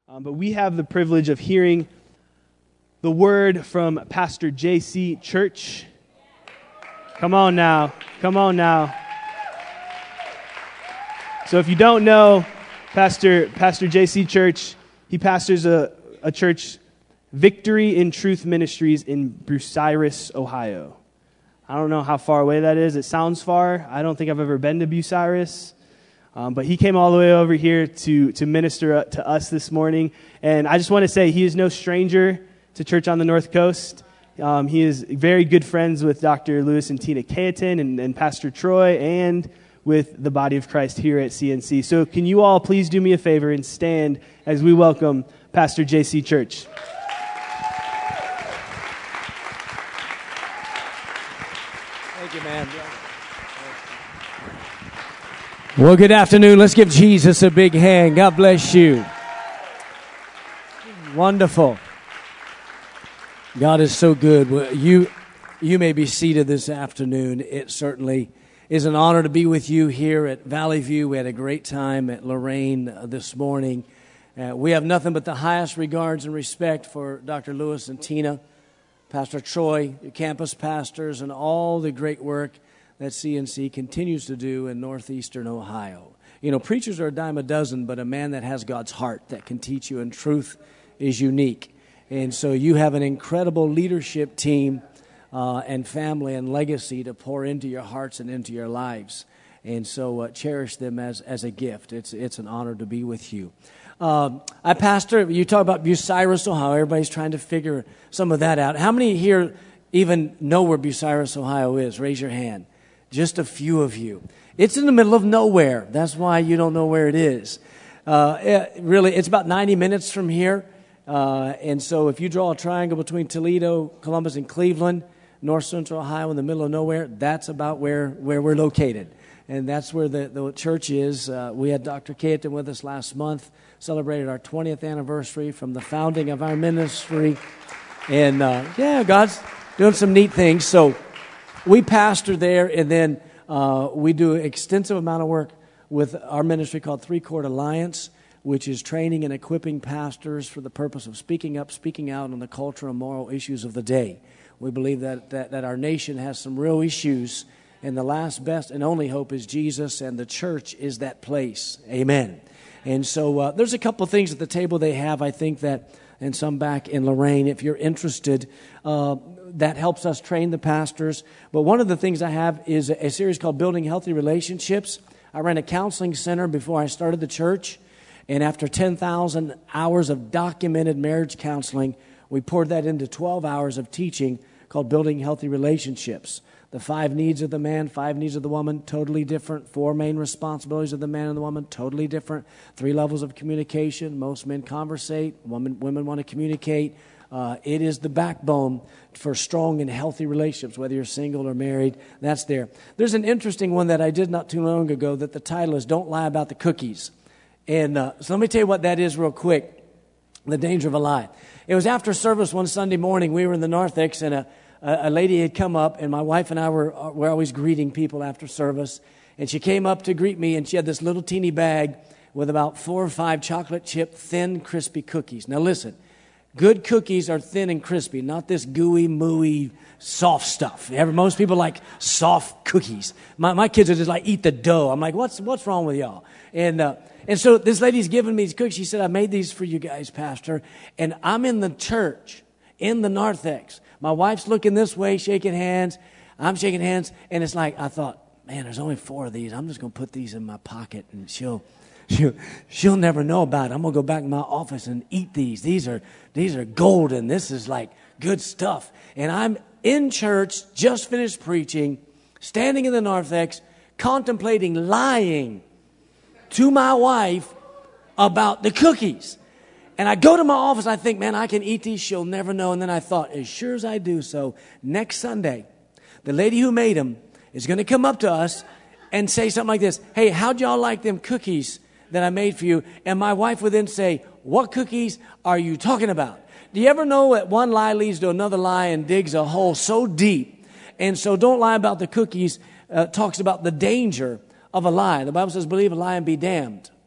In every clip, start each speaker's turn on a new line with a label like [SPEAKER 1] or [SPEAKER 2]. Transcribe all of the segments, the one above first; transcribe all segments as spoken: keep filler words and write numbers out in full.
[SPEAKER 1] Um, but we have the privilege of hearing the word from Pastor J C Church. Come on now. Come on now. So if you don't know, Pastor Pastor J C Church, he pastors a, a church, Victory in Truth Ministries in Bucyrus, Ohio. I don't know how far away that is. It sounds far. I don't think I've ever been to Bucyrus. Um, but he came all the way over here to, to minister to us this morning. And I just want to say he is no stranger to Church on the North Coast. Um, he is very good friends with Doctor Lewis and Tina Cayetan and, and Pastor Troy and with the body of Christ here at C N C. So can you all please do me a favor and stand as we welcome Pastor J C Church.
[SPEAKER 2] Thank you, man. Well, good afternoon. Let's give Jesus a big hand. God bless you. Wonderful. God is so good. Well, you, you may be seated this afternoon. It certainly is an honor to be with you here at Valley View. We had a great time at Lorraine uh, this morning. Uh, we have nothing but the highest regards and respect for Doctor Lewis and Tina, Pastor Troy, your campus pastors, and all the great work that C N C continues to do in northeastern Ohio. You know, preachers are a dime a dozen, but a man that has God's heart that can teach you in truth is unique. And so you have an incredible leadership team uh, and family and legacy to pour into your hearts and into your lives. And so uh, cherish them as, as a gift. It's, it's an honor to be with you. Um, I pastor, you talk about Bucyrus, Ohio. Everybody's trying to figure some of that out. How many here even know where Bucyrus, Ohio is? Raise your hand. Just a few of you. It's in the middle of nowhere. That's why you don't know where it is. Uh, it, really, it's about ninety minutes from here. Uh, and so if you draw a triangle between Toledo, Columbus, and Cleveland, north central Ohio in the middle of nowhere, that's about where, where we're located. And that's where the, the church is. Uh, we had Doctor Cayetan with us last month, celebrated our twentieth anniversary from the founding of our ministry. And uh, yeah, God's doing some neat things. So we pastor there, and then uh, we do an extensive amount of work with our ministry called Three Court Alliance, which is training and equipping pastors for the purpose of speaking up, speaking out on the cultural and moral issues of the day. We believe that, that, that our nation has some real issues, and the last, best, and only hope is Jesus, and the church is that place. Amen. And so uh, there's a couple of things at the table they have, I think, that, and some back in Lorraine, if you're interested, uh, that helps us train the pastors. But one of the things I have is a, a series called Building Healthy Relationships. I ran a counseling center before I started the church. And after ten thousand hours of documented marriage counseling, we poured that into twelve hours of teaching called Building Healthy Relationships. The five needs of the man, five needs of the woman, totally different. Four main responsibilities of the man and the woman, totally different. Three levels of communication. Most men conversate. Women, women want to communicate. Uh, it is the backbone for strong and healthy relationships, whether you're single or married. That's there. There's an interesting one that I did not too long ago that the title is Don't Lie About the Cookies. And uh, so let me tell you what that is real quick, the danger of a lie. It was after service one Sunday morning. We were in the narthex, and a, a lady had come up, and my wife and I were, were always greeting people after service. And she came up to greet me, and she had this little teeny bag with about four or five chocolate chip, thin, crispy cookies. Now listen, good cookies are thin and crispy, not this gooey, mooey, soft stuff. Most people like soft cookies. My, my kids are just like, eat the dough. I'm like, what's what's wrong with y'all? And uh, and so this lady's giving me these cookies. She said, I made these for you guys, Pastor. And I'm in the church, in the narthex. My wife's looking this way, shaking hands. I'm shaking hands. And it's like, I thought, man, there's only four of these. I'm just going to put these in my pocket, and she'll she'll, she'll never know about it. I'm going to go back to my office and eat these. These are these are golden. This is like good stuff. And I'm in church, just finished preaching, standing in the narthex, contemplating lying to my wife about the cookies. And I go to my office, I think, man, I can eat these, she'll never know. And then I thought, as sure as I do so, next Sunday, the lady who made them is going to come up to us and say something like this, hey, how'd y'all like them cookies that I made for you? And my wife would then say, what cookies are you talking about? Do you ever know that one lie leads to another lie and digs a hole so deep? And so Don't Lie About the Cookies uh, talks about the danger of a lie. The Bible says, believe a lie and be damned.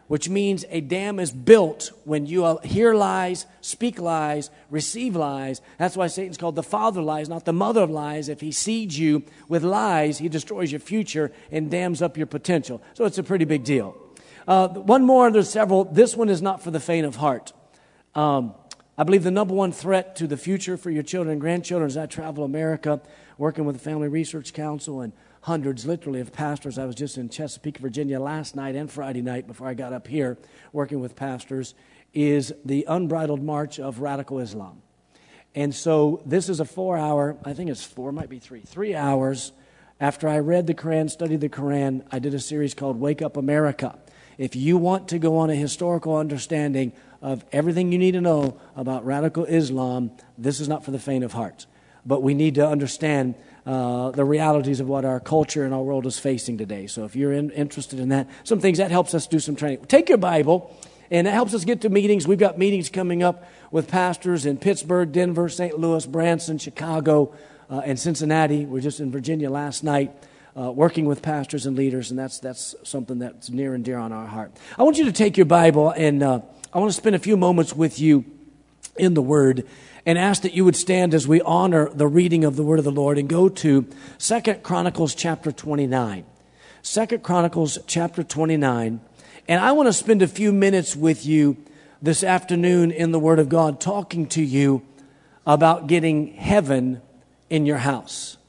[SPEAKER 2] which means a dam is built when you hear lies, speak lies, receive lies. That's why Satan's called the father of lies, not the mother of lies. If he seeds you with lies, he destroys your future and dams up your potential. So it's a pretty big deal. Uh, one more, there's several. This one is not for the faint of heart. Um, I believe the number one threat to the future for your children and grandchildren as I travel America, working with the Family Research Council and hundreds, literally, of pastors. I was just in Chesapeake, Virginia last night and Friday night before I got up here working with pastors, is the unbridled march of radical Islam. And so this is a four-hour, I think it's four, might be three, three hours. After I read the Quran, studied the Quran, I did a series called Wake Up America. If you want to go on a historical understanding of everything you need to know about radical Islam, this is not for the faint of heart. But we need to understand uh, the realities of what our culture and our world is facing today. So if you're in, interested in that, some things, that helps us do some training. Take your Bible, and it helps us get to meetings. We've got meetings coming up with pastors in Pittsburgh, Denver, Saint Louis, Branson, Chicago, uh, and Cincinnati. We were just in Virginia last night. Uh, working with pastors and leaders, and that's that's something that's near and dear on our heart. I want you to take your Bible, and uh, I want to spend a few moments with you in the Word and ask that you would stand as we honor the reading of the Word of the Lord and go to Second Chronicles chapter twenty-nine. Second Chronicles chapter twenty-nine. And I want to spend a few minutes with you this afternoon in the Word of God talking to you about getting heaven in your house.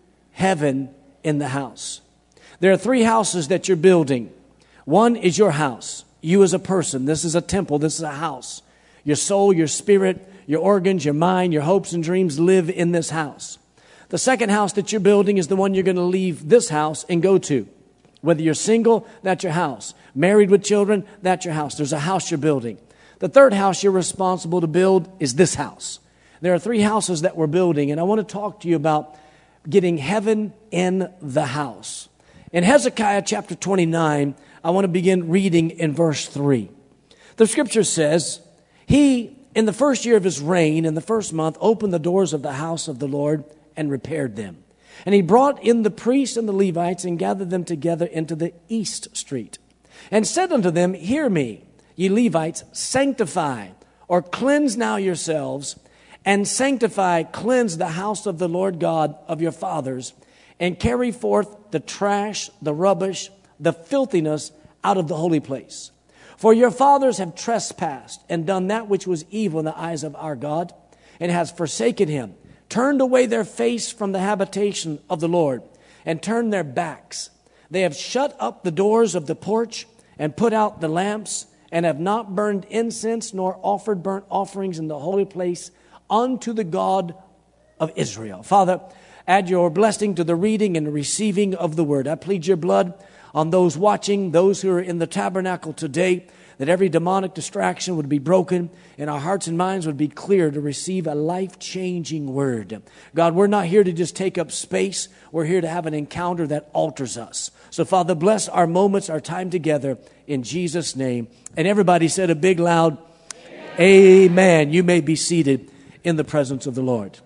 [SPEAKER 2] Heaven in the house. There are three houses that you're building. One is your house. You as a person. This is a temple. This is a house. Your soul, your spirit, your organs, your mind, your hopes and dreams live in this house. The second house that you're building is the one you're going to leave this house and go to. Whether you're single, that's your house. Married with children, that's your house. There's a house you're building. The third house you're responsible to build is this house. There are three houses that we're building, and I want to talk to you about getting heaven in the house. In Hezekiah chapter twenty-nine, I want to begin reading in verse three. The scripture says, He, in the first year of his reign, in the first month, opened the doors of the house of the Lord and repaired them. And he brought in the priests and the Levites and gathered them together into the east street, and said unto them, Hear me, ye Levites, sanctify or cleanse now yourselves, and sanctify, cleanse the house of the Lord God of your fathers, and carry forth the trash, the rubbish, the filthiness out of the holy place. For your fathers have trespassed and done that which was evil in the eyes of our God, and has forsaken him, turned away their face from the habitation of the Lord, and turned their backs. They have shut up the doors of the porch, and put out the lamps, and have not burned incense, nor offered burnt offerings in the holy place, unto the God of Israel. Father, add your blessing to the reading and receiving of the word. I plead your blood on those watching, those who are in the tabernacle today, that every demonic distraction would be broken and our hearts and minds would be clear to receive a life-changing word. God, we're not here to just take up space. We're here to have an encounter that alters us. So, Father, bless our moments, our time together in Jesus' name. And everybody said a big, loud, Amen. Amen. You may be seated in the presence of the Lord.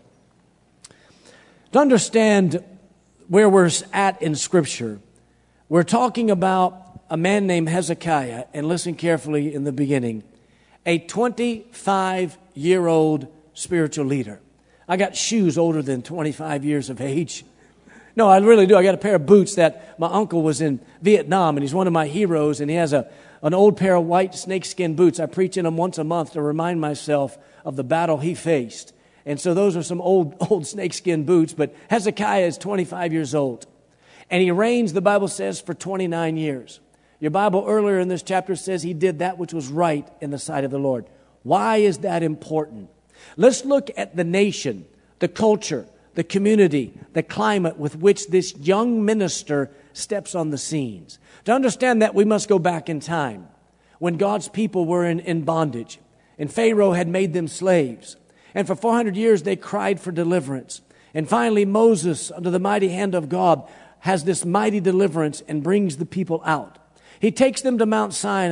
[SPEAKER 2] To understand where we're at in Scripture, we're talking about a man named Hezekiah, and listen carefully in the beginning, a twenty-five-year-old spiritual leader. I got shoes older than twenty-five years of age. No, I really do. I got a pair of boots that my uncle was in Vietnam, and he's one of my heroes, and he has a an old pair of white snakeskin boots. I preach in them once a month to remind myself of the battle he faced. And so those are some old old snakeskin boots, but Hezekiah is twenty-five years old. And he reigns, the Bible says, for twenty-nine years. Your Bible earlier in this chapter says he did that which was right in the sight of the Lord. Why is that important? Let's look at the nation, the culture, the community, the climate with which this young minister steps on the scenes. To understand that, we must go back in time when God's people were in, in bondage, and Pharaoh had made them slaves. And for four hundred years, they cried for deliverance. And finally, Moses, under the mighty hand of God, has this mighty deliverance and brings the people out. He takes them to Mount Sinai.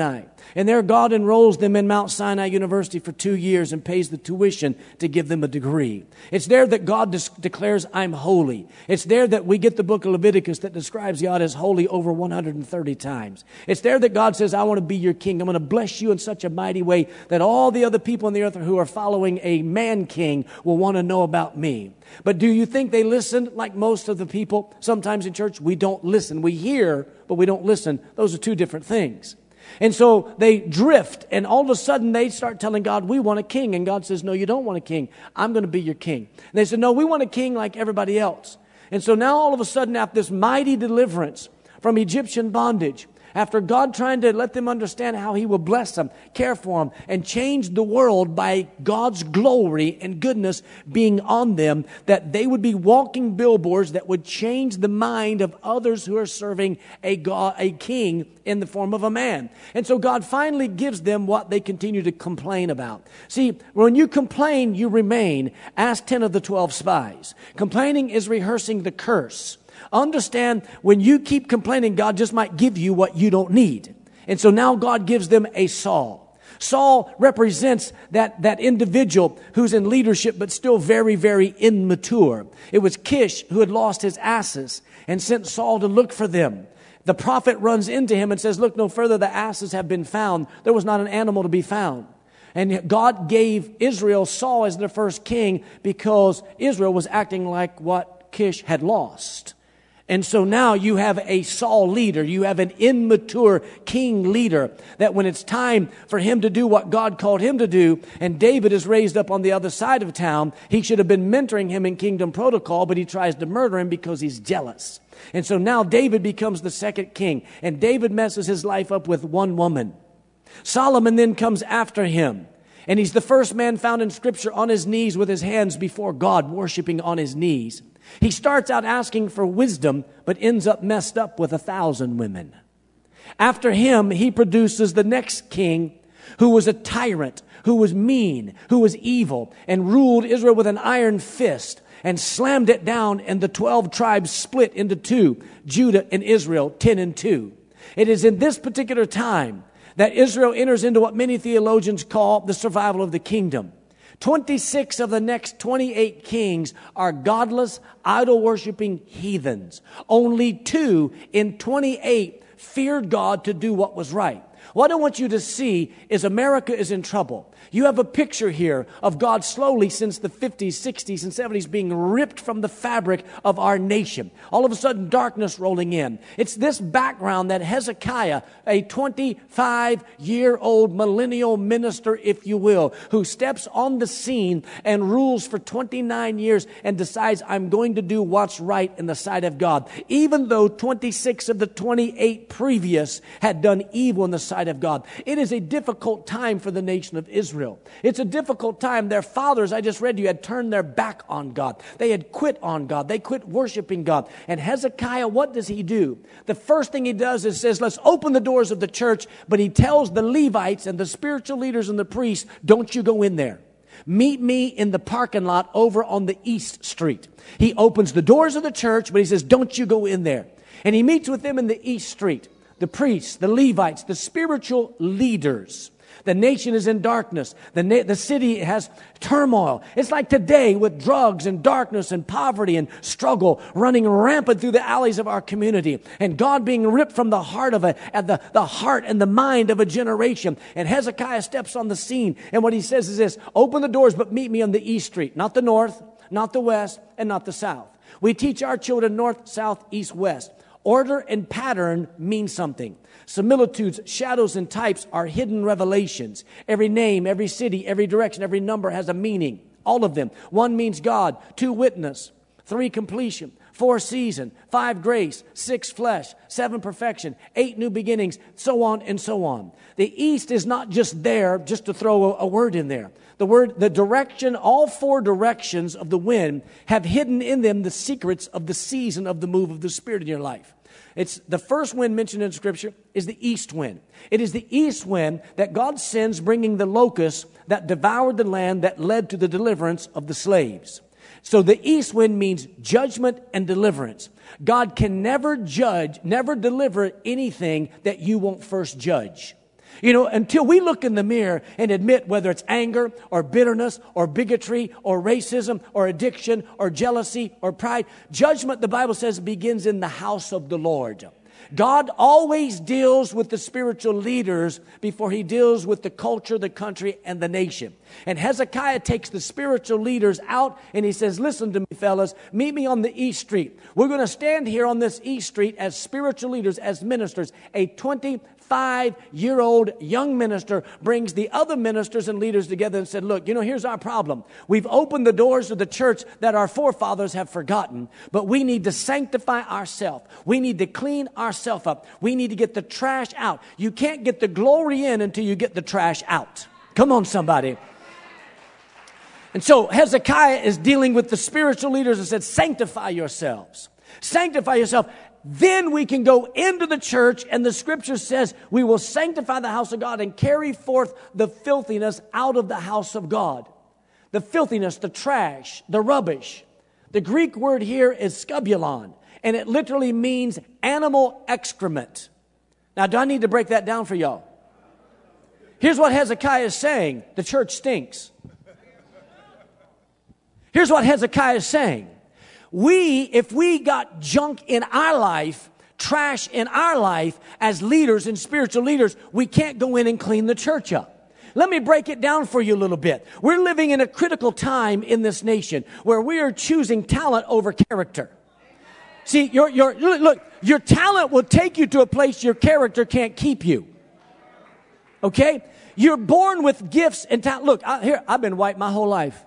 [SPEAKER 2] And there God enrolls them in Mount Sinai University for two years and pays the tuition to give them a degree. It's there that God des- declares, I'm holy. It's there that we get the book of Leviticus that describes God as holy over one hundred thirty times. It's there that God says, I want to be your king. I'm going to bless you in such a mighty way that all the other people on the earth who are following a man king will want to know about me. But do you think they listen like most of the people? Sometimes in church, we don't listen. We hear, but we don't listen. Those are two different things. And so they drift, and all of a sudden they start telling God, we want a king. And God says, no, you don't want a king. I'm going to be your king. And they said, no, we want a king like everybody else. And so now all of a sudden, after this mighty deliverance from Egyptian bondage, after God trying to let them understand how he will bless them, care for them, and change the world by God's glory and goodness being on them, that they would be walking billboards that would change the mind of others who are serving a God, a king in the form of a man. And so God finally gives them what they continue to complain about. See, when you complain, you remain. Ask ten of the twelve spies. Complaining is rehearsing the curse. Understand, when you keep complaining, God just might give you what you don't need. And so now God gives them a Saul. Saul represents that, that individual who's in leadership but still very, very immature. It was Kish who had lost his asses and sent Saul to look for them. The prophet runs into him and says, look no further, the asses have been found. There was not an animal to be found. And God gave Israel Saul as their first king because Israel was acting like what Kish had lost. And so now you have a Saul leader. You have an immature king leader that when it's time for him to do what God called him to do, and David is raised up on the other side of town, he should have been mentoring him in kingdom protocol, but he tries to murder him because he's jealous. And so now David becomes the second king, and David messes his life up with one woman. Solomon then comes after him. And he's the first man found in Scripture on his knees with his hands before God, worshiping on his knees. He starts out asking for wisdom, but ends up messed up with a thousand women. After him, he produces the next king who was a tyrant, who was mean, who was evil, and ruled Israel with an iron fist and slammed it down, and the twelve tribes split into two, Judah and Israel, ten and two. It is in this particular time that Israel enters into what many theologians call the survival of the kingdom. twenty-six of the next twenty-eight kings are godless, idol-worshiping heathens. Only two in twenty-eight feared God to do what was right. What I want you to see is America is in trouble. You have a picture here of God slowly since the fifties, sixties, and seventies being ripped from the fabric of our nation. All of a sudden, darkness rolling in. It's this background that Hezekiah, a twenty-five-year-old millennial minister, if you will, who steps on the scene and rules for twenty-nine years and decides, I'm going to do what's right in the sight of God. Even though twenty-six of the twenty-eight previous had done evil in the sight of God. It is a difficult time for the nation of Israel. It's a difficult time. Their fathers, I just read to you, had turned their back on God. They had quit on God. They quit worshiping God. And Hezekiah, what does he do? The first thing he does is says, let's open the doors of the church. But he tells the Levites and the spiritual leaders and the priests, don't you go in there. Meet me in the parking lot over on the East Street. He opens the doors of the church, but he says, don't you go in there. And he meets with them in the East Street. The priests, the Levites, the spiritual leaders. The nation is in darkness. The, na- the city has turmoil. It's like today with drugs and darkness and poverty and struggle running rampant through the alleys of our community. And God being ripped from the heart of a, at the, the heart and the mind of a generation. And Hezekiah steps on the scene. And what he says is this, open the doors, but meet me on the East Street. Not the north, not the west, and not the south. We teach our children north, south, east, west. Order and pattern mean something. Similitudes, shadows, and types are hidden revelations. Every name, every city, every direction, every number has a meaning. All of them. One means God. Two, witness. Three, completion. Four, season. Five, grace. Six, flesh. Seven, perfection. Eight, new beginnings. So on and so on. The East is not just there just to throw a, a word in there. The word, the direction, all four directions of the wind have hidden in them the secrets of the season of the move of the Spirit in your life. It's the first wind mentioned in Scripture is the east wind. It is the east wind that God sends bringing the locusts that devoured the land that led to the deliverance of the slaves. So the east wind means judgment and deliverance. God can never judge, never deliver anything that you won't first judge. You know, until we look in the mirror and admit whether it's anger or bitterness or bigotry or racism or addiction or jealousy or pride, judgment, the Bible says, begins in the house of the Lord. God always deals with the spiritual leaders before he deals with the culture, the country, and the nation. And Hezekiah takes the spiritual leaders out and he says, listen to me, fellas, meet me on the east street. We're going to stand here on this east street as spiritual leaders, as ministers. A twenty-five-year-old young minister brings the other ministers and leaders together and said, look, you know, here's our problem. We've opened the doors of the church that our forefathers have forgotten, but we need to sanctify ourselves. We need to clean ourselves up. We need to get the trash out. You can't get the glory in until you get the trash out. Come on, somebody. And so Hezekiah is dealing with the spiritual leaders and said, sanctify yourselves. Sanctify yourself. Then we can go into the church, and the scripture says we will sanctify the house of God and carry forth the filthiness out of the house of God. The filthiness, the trash, the rubbish. The Greek word here is skubulon, and it literally means animal excrement. Now, do I need to break that down for y'all? Here's what Hezekiah is saying. The church stinks. Here's what Hezekiah is saying. We, if we got junk in our life, trash in our life as leaders and spiritual leaders, we can't go in and clean the church up. Let me break it down for you a little bit. We're living in a critical time in this nation where we are choosing talent over character. See, your, your, look, your talent will take you to a place your character can't keep you. Okay? You're born with gifts and talent. Look, I, here, I've been white my whole life.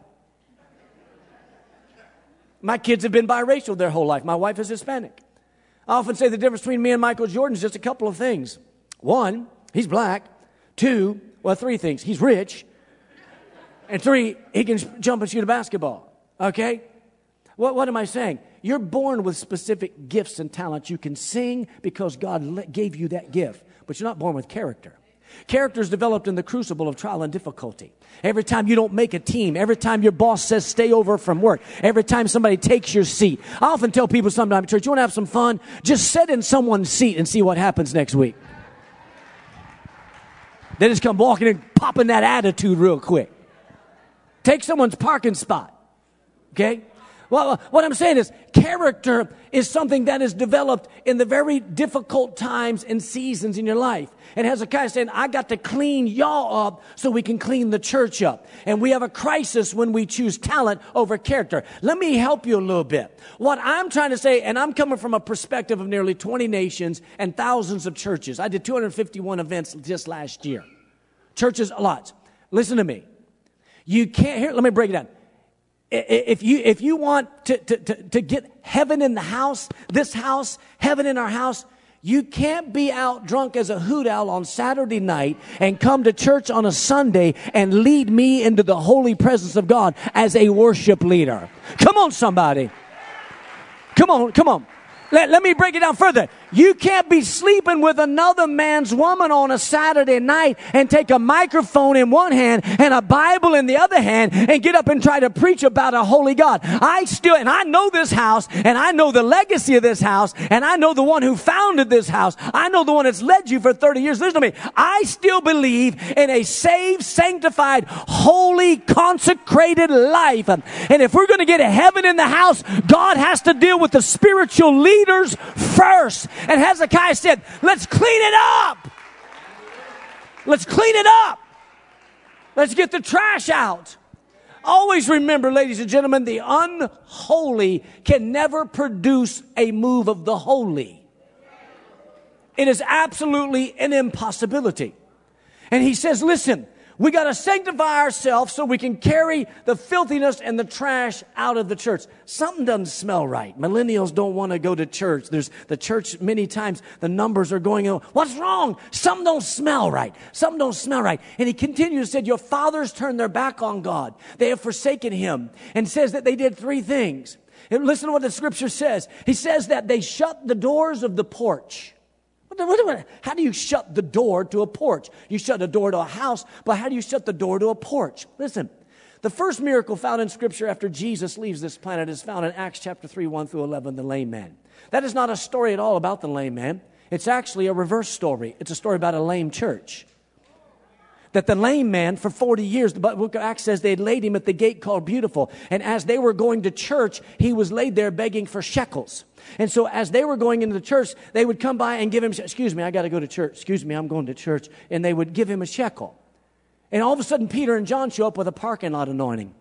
[SPEAKER 2] My kids have been biracial their whole life. My wife is Hispanic. I often say the difference between me and Michael Jordan is just a couple of things. One, he's black. Two, well, three things. He's rich. And three, he can jump and shoot a basketball. Okay? What, what am I saying? You're born with specific gifts and talents. You can sing because God gave you that gift. But you're not born with character. Character is developed in the crucible of trial and difficulty. Every time you don't make a team, every time your boss says stay over from work, every time somebody takes your seat. I often tell people sometimes, church, you want to have some fun? Just sit in someone's seat and see what happens next week. They just come walking and popping that attitude real quick. Take someone's parking spot. Okay? Well, what I'm saying is character is something that is developed in the very difficult times and seasons in your life. And Hezekiah saying, I got to clean y'all up so we can clean the church up. And we have a crisis when we choose talent over character. Let me help you a little bit. What I'm trying to say, and I'm coming from a perspective of nearly twenty nations and thousands of churches. I did two hundred fifty-one events just last year. Churches, a lot. Listen to me. You can't, here, let me break it down. If you, if you want to, to, to, to get heaven in the house, this house, heaven in our house, you can't be out drunk as a hoot owl on Saturday night and come to church on a Sunday and lead me into the holy presence of God as a worship leader. Come on, somebody. Come on, come on. Let, let me break it down further. You can't be sleeping with another man's woman on a Saturday night and take a microphone in one hand and a Bible in the other hand and get up and try to preach about a holy God. I still, and I know this house, and I know the legacy of this house, and I know the one who founded this house. I know the one that's led you for thirty years. Listen to me. I still believe in a saved, sanctified, holy, consecrated life. And if we're going to get heaven in the house, God has to deal with the spiritual leaders first. And Hezekiah said, let's clean it up. Let's clean it up. Let's get the trash out. Always remember, ladies and gentlemen, the unholy can never produce a move of the holy. It is absolutely an impossibility. And he says, listen, we got to sanctify ourselves so we can carry the filthiness and the trash out of the church. Something doesn't smell right. Millennials don't want to go to church. There's the church many times, the numbers are going, what's wrong? Something don't smell right. Something don't smell right. And he continues, said, your fathers turned their back on God. They have forsaken him. And says that they did three things. And listen to what the scripture says. He says that they shut the doors of the porch. How do you shut the door to a porch? You shut the door to a house, but how do you shut the door to a porch? Listen, the first miracle found in Scripture after Jesus leaves this planet is found in Acts chapter three, one through eleven, the lame man. That is not a story at all about the lame man. It's actually a reverse story. It's a story about a lame church. that the lame man for forty years, the book of Acts says they had laid him at the gate called Beautiful. And as they were going to church, he was laid there begging for shekels. And so as they were going into the church, they would come by and give him, excuse me, I got to go to church. Excuse me, I'm going to church. And they would give him a shekel. And all of a sudden, Peter and John show up with a parking lot anointing.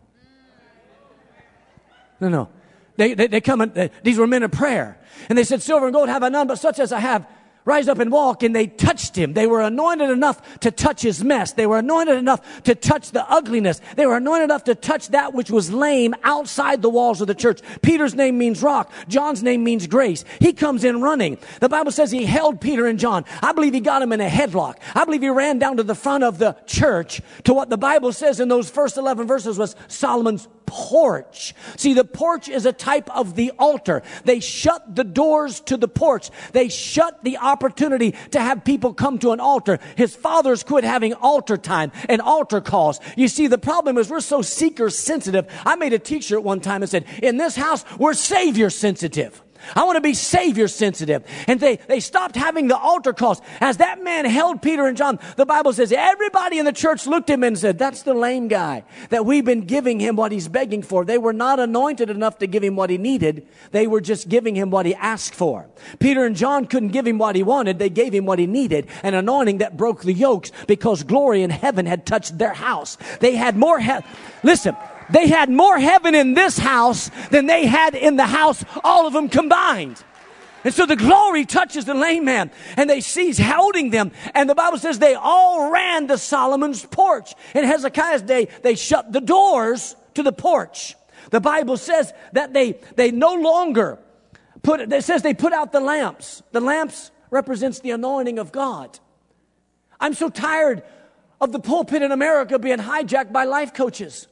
[SPEAKER 2] No, no. They, they, they come and they, these were men of prayer. And they said, silver and gold have I none, but such as I have. Rise up and walk. And they touched him. They were anointed enough to touch his mess. They were anointed enough to touch the ugliness. They were anointed enough to touch that which was lame outside the walls of the church. Peter's name means rock. John's name means grace. He comes in running. The Bible says he held Peter and John. I believe he got him in a headlock. I believe he ran down to the front of the church to what the Bible says in those first eleven verses was Solomon's porch. See, the porch is a type of the altar. They shut the doors to the porch. They shut the opportunity to have people come to an altar. His fathers quit having altar time and altar calls. You see, the problem is we're so seeker sensitive. I made a t-shirt one time and said, in this house, we're savior sensitive. I want to be savior sensitive. And they, they stopped having the altar calls. As that man held Peter and John, the Bible says everybody in the church looked at him and said, that's the lame guy that we've been giving him what he's begging for. They were not anointed enough to give him what he needed. They were just giving him what he asked for. Peter and John couldn't give him what he wanted. They gave him what he needed, an anointing that broke the yokes because glory in heaven had touched their house. They had more he- Listen. They had more heaven in this house than they had in the house, all of them combined. And so the glory touches the lame man, and they seize holding them. And the Bible says they all ran to Solomon's porch. In Hezekiah's day, they shut the doors to the porch. The Bible says that they, they no longer put, it says they put out the lamps. The lamps represents the anointing of God. I'm so tired of the pulpit in America being hijacked by life coaches.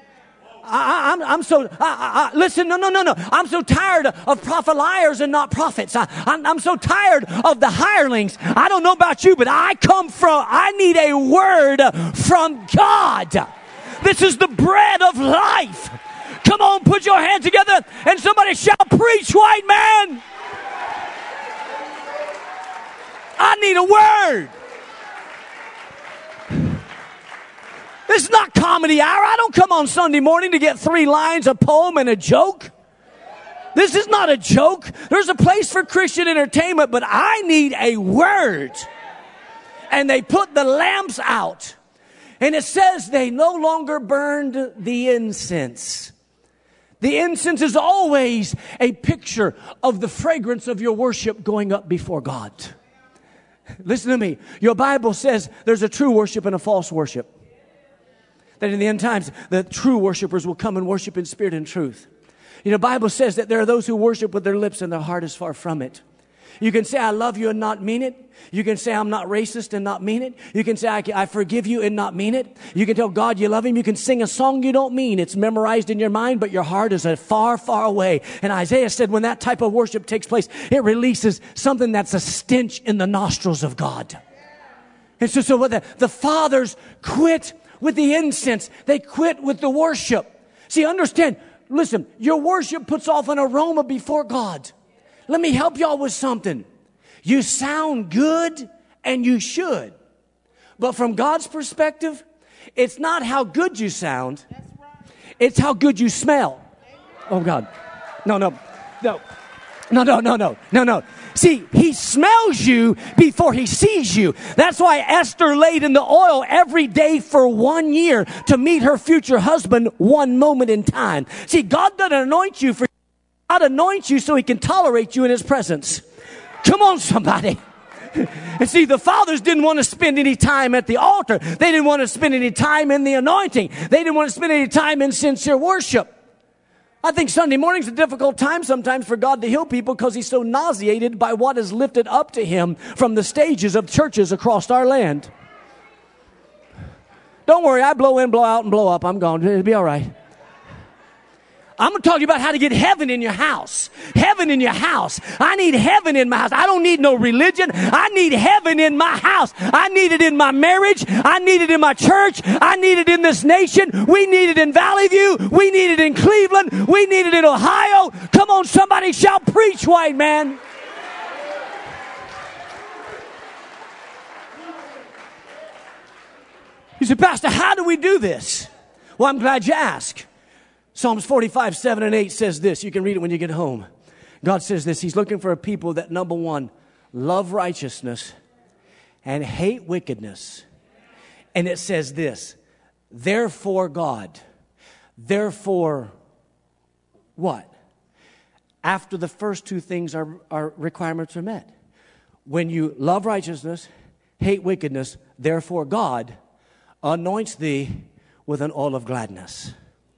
[SPEAKER 2] I, I'm, I'm so, I, I, listen, no, no, no, no. I'm so tired of prophet liars and not prophets. I, I'm, I'm so tired of the hirelings. I don't know about you, but I come from, I need a word from God. This is the bread of life. Come on, put your hands together and somebody shout, preach, white man. I need a word. This is not comedy hour. I don't come on Sunday morning to get three lines, a poem, and a joke. This is not a joke. There's a place for Christian entertainment, but I need a word. And they put the lamps out. And it says they no longer burned the incense. The incense is always a picture of the fragrance of your worship going up before God. Listen to me. Your Bible says there's a true worship and a false worship. That in the end times, the true worshipers will come and worship in spirit and truth. You know, the Bible says that there are those who worship with their lips and their heart is far from it. You can say, I love you and not mean it. You can say, I'm not racist and not mean it. You can say, I, I forgive you and not mean it. You can tell God you love him. You can sing a song you don't mean. It's memorized in your mind, but your heart is far, far away. And Isaiah said when that type of worship takes place, it releases something that's a stench in the nostrils of God. And so, so what the, the fathers quit with the incense. They quit with the worship. See, understand, listen, your worship puts off an aroma before God. Let me help y'all with something. You sound good and you should. But from God's perspective, it's not how good you sound. It's how good you smell. Oh God. No, no, no. No, no, no, no, no, no. See, he smells you before he sees you. That's why Esther laid in the oil every day for one year to meet her future husband one moment in time. See, God doesn't anoint you for, God anoints you so he can tolerate you in his presence. Come on, somebody. And see, the fathers didn't want to spend any time at the altar. They didn't want to spend any time in the anointing. They didn't want to spend any time in sincere worship. I think Sunday morning's a difficult time sometimes for God to heal people because he's so nauseated by what is lifted up to him from the stages of churches across our land. Don't worry, I blow in, blow out, and blow up. I'm gone. It'll be all right. I'm going to talk to you about how to get heaven in your house. Heaven in your house. I need heaven in my house. I don't need no religion. I need heaven in my house. I need it in my marriage. I need it in my church. I need it in this nation. We need it in Valley View. We need it in Cleveland. We need it in Ohio. Come on, somebody shout, preach, white man. You say, Pastor, how do we do this? Well, I'm glad you asked. Psalms forty-five, seven and eight says this. You can read it when you get home. God says this. He's looking for a people that, number one, love righteousness and hate wickedness. And it says this, therefore God, therefore what? After the first two things are, are requirements are met. When you love righteousness, hate wickedness, therefore God anoints thee with an oil of gladness.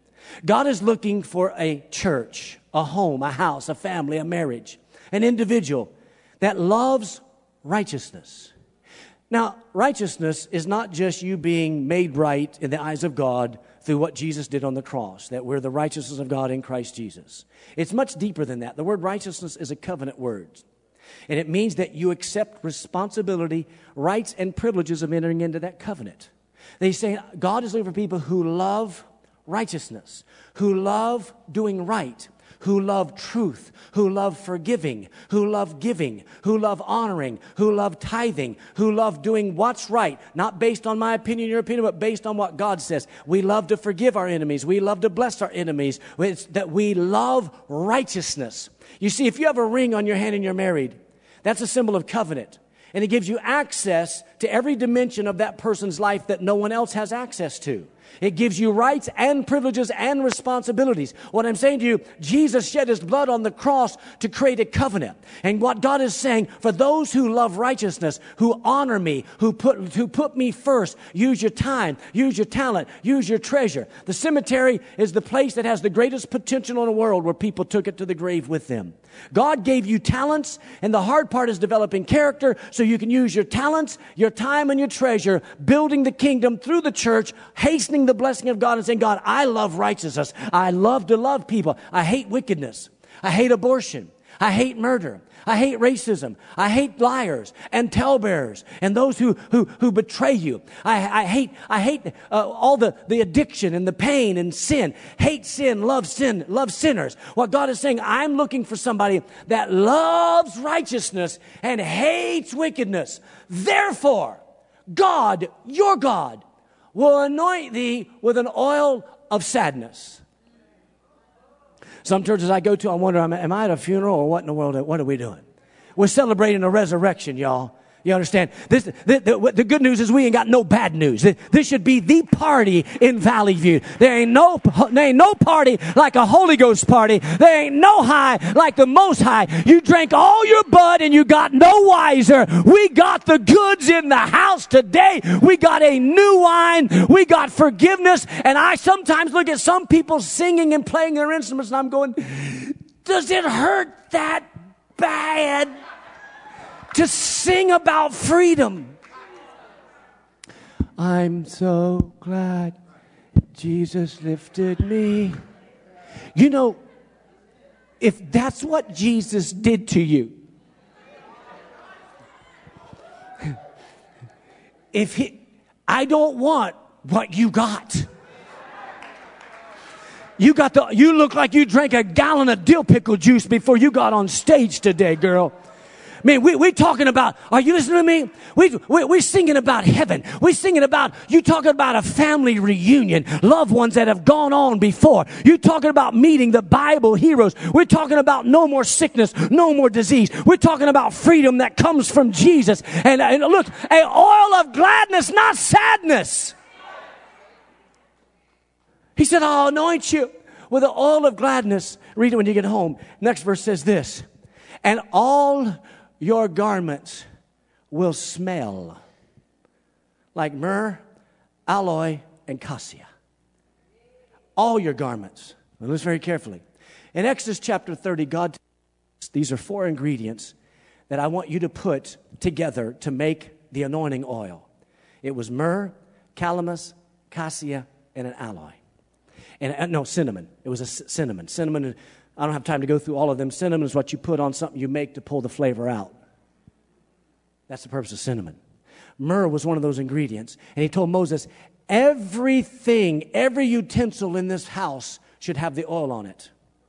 [SPEAKER 2] God is looking for a church, a home, a house, a family, a marriage, an individual that loves righteousness. Now, righteousness is not just you being made right in the eyes of God through what Jesus did on the cross, that we're the righteousness of God in Christ Jesus. It's much deeper than that. The word righteousness is a covenant word. And it means that you accept responsibility, rights, and privileges of entering into that covenant. They say God is looking for people who love righteousness, who love doing right, who love truth, who love forgiving, who love giving, who love honoring, who love tithing, who love doing what's right, not based on my opinion, your opinion, but based on what God says. We love to forgive our enemies. We love to bless our enemies. It's that we love righteousness. You see, if you have a ring on your hand and you're married, that's a symbol of covenant. And it gives you access to every dimension of that person's life that no one else has access to. It gives you rights and privileges and responsibilities. What I'm saying to you, Jesus shed his blood on the cross to create a covenant. And what God is saying, for those who love righteousness, who honor me, who put, who put me first, use your time, use your talent, use your treasure. The cemetery is the place that has the greatest potential in the world where people took it to the grave with them. God gave you talents, and the hard part is developing character so you can use your talents, your time, and your treasure, building the kingdom through the church, hastening the blessing of God and saying, God, I love righteousness. I love to love people. I hate wickedness. I hate abortion. I hate murder. I hate racism. I hate liars and talebearers and those who who who betray you. I, I hate I hate uh, all the, the addiction and the pain and sin. Hate sin, love sin, love sinners. What God is saying, I'm looking for somebody that loves righteousness and hates wickedness. Therefore, God, your God, will anoint thee with an oil of sadness. Some churches I go to, I wonder, am I at a funeral or what in the world? What are we doing? We're celebrating a resurrection, y'all. You understand? This, the, the, the good news is we ain't got no bad news. This should be the party in Valley View. There ain't no, there ain't no party like a Holy Ghost party. There ain't no high like the Most High. You drank all your bud and you got no wiser. We got the goods in the house today. We got a new wine. We got forgiveness. And I sometimes look at some people singing and playing their instruments and I'm going, does it hurt that bad to sing about freedom? I'm so glad Jesus lifted me. You know, if that's what Jesus did to you, if he, I don't want what you got. You got the, you look like you drank a gallon of dill pickle juice before you got on stage today, girl. Man, we, we're talking about, are you listening to me? We, we, we're singing about heaven. We're singing about, you talking about a family reunion, loved ones that have gone on before. You're talking about meeting the Bible heroes. We're talking about no more sickness, no more disease. We're talking about freedom that comes from Jesus. And, and look, an oil of gladness, not sadness. He said, I'll anoint you with an oil of gladness. Read it when you get home. Next verse says this, and all your garments will smell like myrrh, aloe, and cassia. All your garments. Now listen very carefully. In Exodus chapter thirty, God tells us these are four ingredients that I want you to put together to make the anointing oil. It was myrrh, calamus, cassia, and an aloe. And uh, no, cinnamon. It was a c- cinnamon. Cinnamon. I don't have time to go through all of them. Cinnamon is what you put on something you make to pull the flavor out. That's the purpose of cinnamon. Myrrh was one of those ingredients. And he told Moses, everything, every utensil in this house should have the oil on it.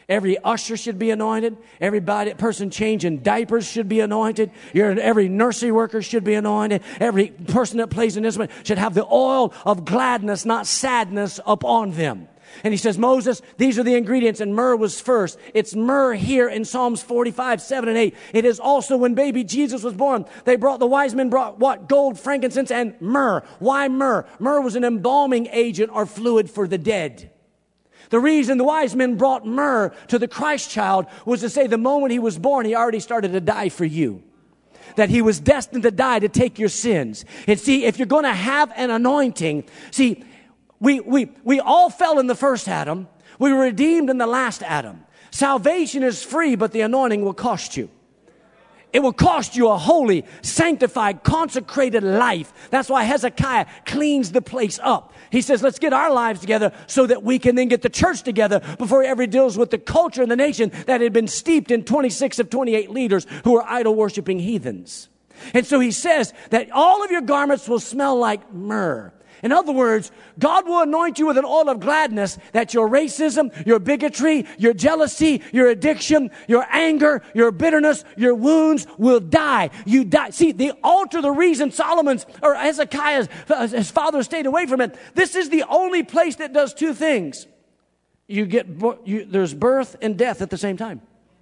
[SPEAKER 2] Every usher should be anointed. Everybody, person changing diapers should be anointed. Your, every nursery worker should be anointed. Every person that plays an instrument should have the oil of gladness, not sadness, upon them. And he says, Moses, these are the ingredients, and myrrh was first. It's myrrh here in Psalms forty-five, seven, and eight. It is also when baby Jesus was born, they brought, the wise men brought what? Gold, frankincense, and myrrh. Why myrrh? Myrrh was an embalming agent or fluid for the dead. The reason the wise men brought myrrh to the Christ child was to say the moment he was born, he already started to die for you. That he was destined to die to take your sins. And see, if you're going to have an anointing, see, We, we, we all fell in the first Adam. We were redeemed in the last Adam. Salvation is free, but the anointing will cost you. It will cost you a holy, sanctified, consecrated life. That's why Hezekiah cleans the place up. He says, let's get our lives together so that we can then get the church together before he ever deals with the culture in the nation that had been steeped in twenty-six of twenty-eight leaders who were idol-worshiping heathens. And so he says that all of your garments will smell like myrrh. In other words, God will anoint you with an oil of gladness that your racism, your bigotry, your jealousy, your addiction, your anger, your bitterness, your wounds will die. You die. See, the altar, the reason Solomon's or Hezekiah's his father stayed away from it, this is the only place that does two things. You get you, there's birth and death at the same time.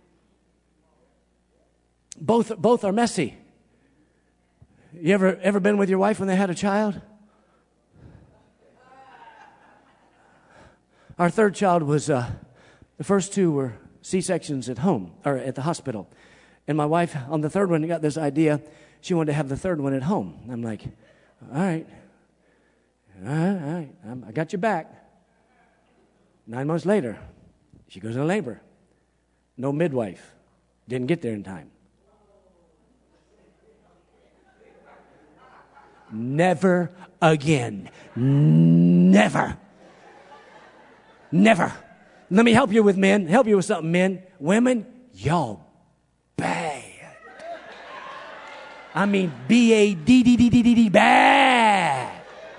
[SPEAKER 2] Both, both are messy. You ever, ever been with your wife when they had a child? Our third child was, uh, the first two were C-sections at home, or at the hospital. And my wife, on the third one, got this idea. She wanted to have the third one at home. I'm like, all right, all right, all right, I got your back. Nine months later, she goes into labor. No midwife. Didn't get there in time. Never again. Never. Never. Let me help you with men. Help you with something, men. Women, y'all bad. I mean, B A D D D D D D, bad.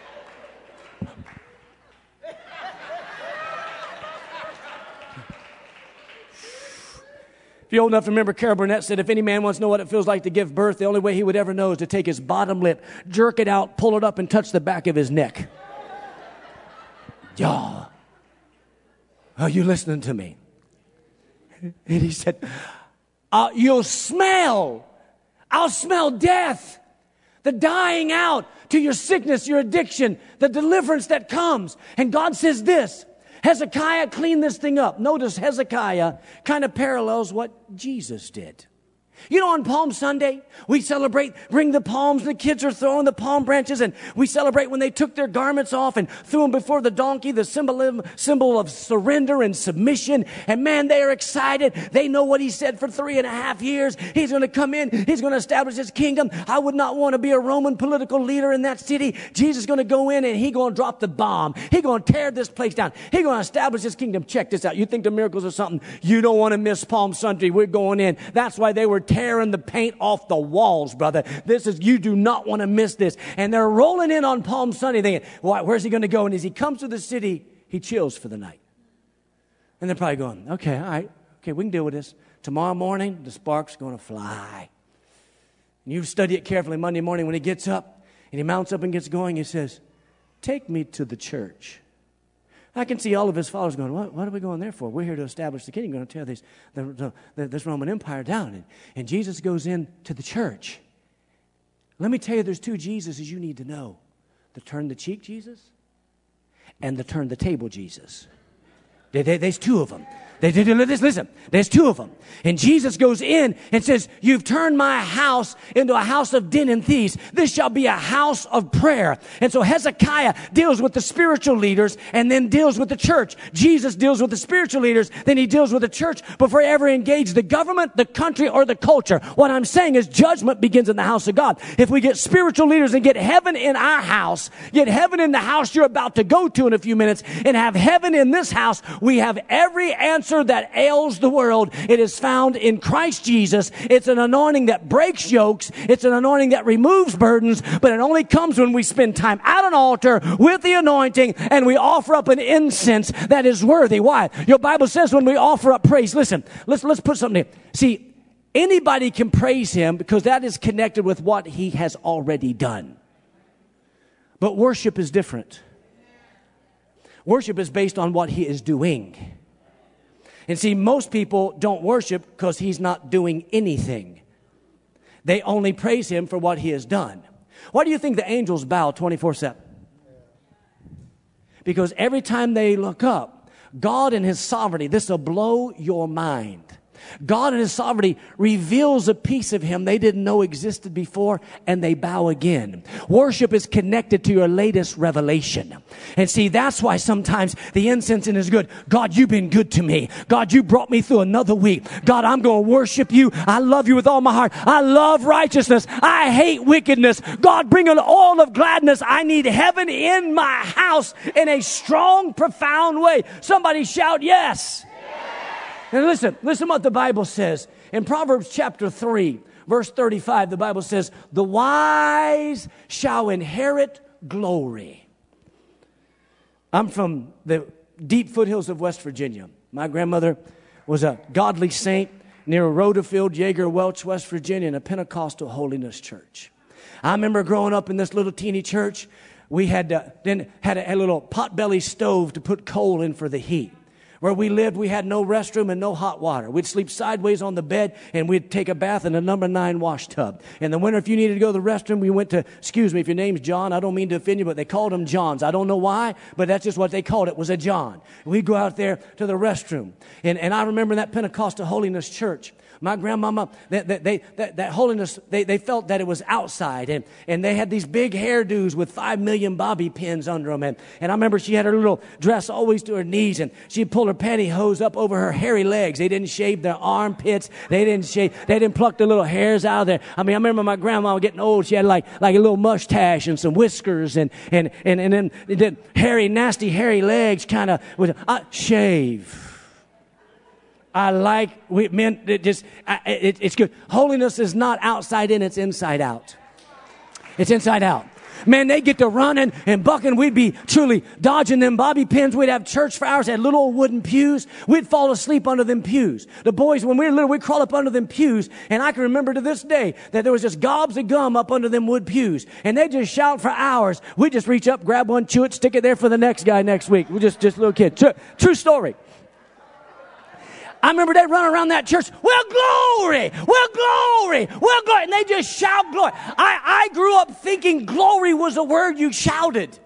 [SPEAKER 2] If you're old enough to remember, Carol Burnett said, if any man wants to know what it feels like to give birth, the only way he would ever know is to take his bottom lip, jerk it out, pull it up, and touch the back of his neck. Y'all. Are you listening to me? And he said, uh, you'll smell. I'll smell death. The dying out to your sickness, your addiction, the deliverance that comes. And God says this, Hezekiah cleaned this thing up. Notice Hezekiah kind of parallels what Jesus did. You know, on Palm Sunday, we celebrate, bring the palms, the kids are throwing the palm branches, and we celebrate when they took their garments off and threw them before the donkey, the symbol, symbol of surrender and submission. And man, they are excited. They know what he said for three and a half years. He's going to come in. He's going to establish his kingdom. I would not want to be a Roman political leader in that city. Jesus is going to go in and he's going to drop the bomb. He's going to tear this place down. He's going to establish his kingdom. Check this out. You think the miracles are something? You don't want to miss Palm Sunday. We're going in. That's why they were tearing the paint off the walls, brother. This is, you do not want to miss this. And they're rolling in on Palm Sunday thinking, well, where's he going to go? And as he comes to the city, he chills for the night. And they're probably going, okay, all right, okay, we can deal with this. Tomorrow morning, the spark's going to fly. And you study it carefully Monday morning when he gets up and he mounts up and gets going, he says, take me to the church. I can see all of his followers going, what, what are we going there for? We're here to establish the kingdom. We're going to tear this, the, the, this Roman Empire down. And, and Jesus goes in to the church. Let me tell you, there's two Jesuses you need to know. The turn the cheek Jesus and the turn the table Jesus. They, they, there's two of them. They did listen. There's two of them. And Jesus goes in and says, you've turned my house into a house of din and thieves. This shall be a house of prayer. And so Hezekiah deals with the spiritual leaders and then deals with the church. Jesus deals with the spiritual leaders, then he deals with the church before he ever engaged the government, the country, or the culture. What I'm saying is judgment begins in the house of God. If we get spiritual leaders and get heaven in our house, get heaven in the house you're about to go to in a few minutes, and have heaven in this house, we have every answer cancer that ails the world. It is found in Christ Jesus. It's an anointing that breaks yokes. It's an anointing that removes burdens, but it only comes when we spend time at an altar with the anointing and we offer up an incense that is worthy. Why? Your Bible says when we offer up praise, listen, let's, let's put something here. See, anybody can praise him because that is connected with what he has already done. But worship is different. Worship is based on what he is doing. And see, most people don't worship because he's not doing anything. They only praise him for what he has done. Why do you think the angels bow twenty-four seven? Because every time they look up, God in his sovereignty, this will blow your mind. God in his sovereignty reveals a piece of him they didn't know existed before, and they bow again. Worship is connected to your latest revelation. And see, that's why sometimes the incense is good. God, you've been good to me. God, you brought me through another week. God, I'm going to worship you. I love you with all my heart. I love righteousness. I hate wickedness. God, bring an oil of gladness. I need heaven in my house in a strong, profound way. Somebody shout yes. And listen, listen what the Bible says. In Proverbs chapter three, verse thirty-five, the Bible says, the wise shall inherit glory. I'm from the deep foothills of West Virginia. My grandmother was a godly saint near Rhodafield, Yeager, Welch, West Virginia, in a Pentecostal holiness church. I remember growing up in this little teeny church. We had uh, then had a, a little potbelly stove to put coal in for the heat. Where we lived, we had no restroom and no hot water. We'd sleep sideways on the bed, and we'd take a bath in a number nine wash tub. In the winter, if you needed to go to the restroom, we went to, excuse me, if your name's John, I don't mean to offend you, but they called them Johns. I don't know why, but that's just what they called it, was a John. We'd go out there to the restroom. And, and I remember that Pentecostal holiness church. My grandmama, they, they, they, that, that holiness, they, they felt that it was outside. And, and they had these big hairdos with five million bobby pins under them. And, and I remember she had her little dress always to her knees. And she'd pull her pantyhose up over her hairy legs. They didn't shave their armpits. They didn't shave, they didn't pluck the little hairs out of there. I mean, I remember my grandma getting old. She had like, like a little mustache and some whiskers. And, and, and, and then, and then hairy, nasty, hairy legs kind of, with uh, shave. I like, we, men, it just, I, it, it's good. Holiness is not outside in, it's inside out. It's inside out. Man, they get to running and bucking. We'd be truly dodging them bobby pins. We'd have church for hours, had little old wooden pews. We'd fall asleep under them pews. The boys, when we were little, we'd crawl up under them pews. And I can remember to this day that there was just gobs of gum up under them wood pews. And they just shout for hours. We'd just reach up, grab one, chew it, stick it there for the next guy next week. We're just, just a little kid. True, true story. I remember they'd run around that church, well, glory, well, glory, well, glory. And they just shout glory. I, I grew up thinking glory was a word you shouted.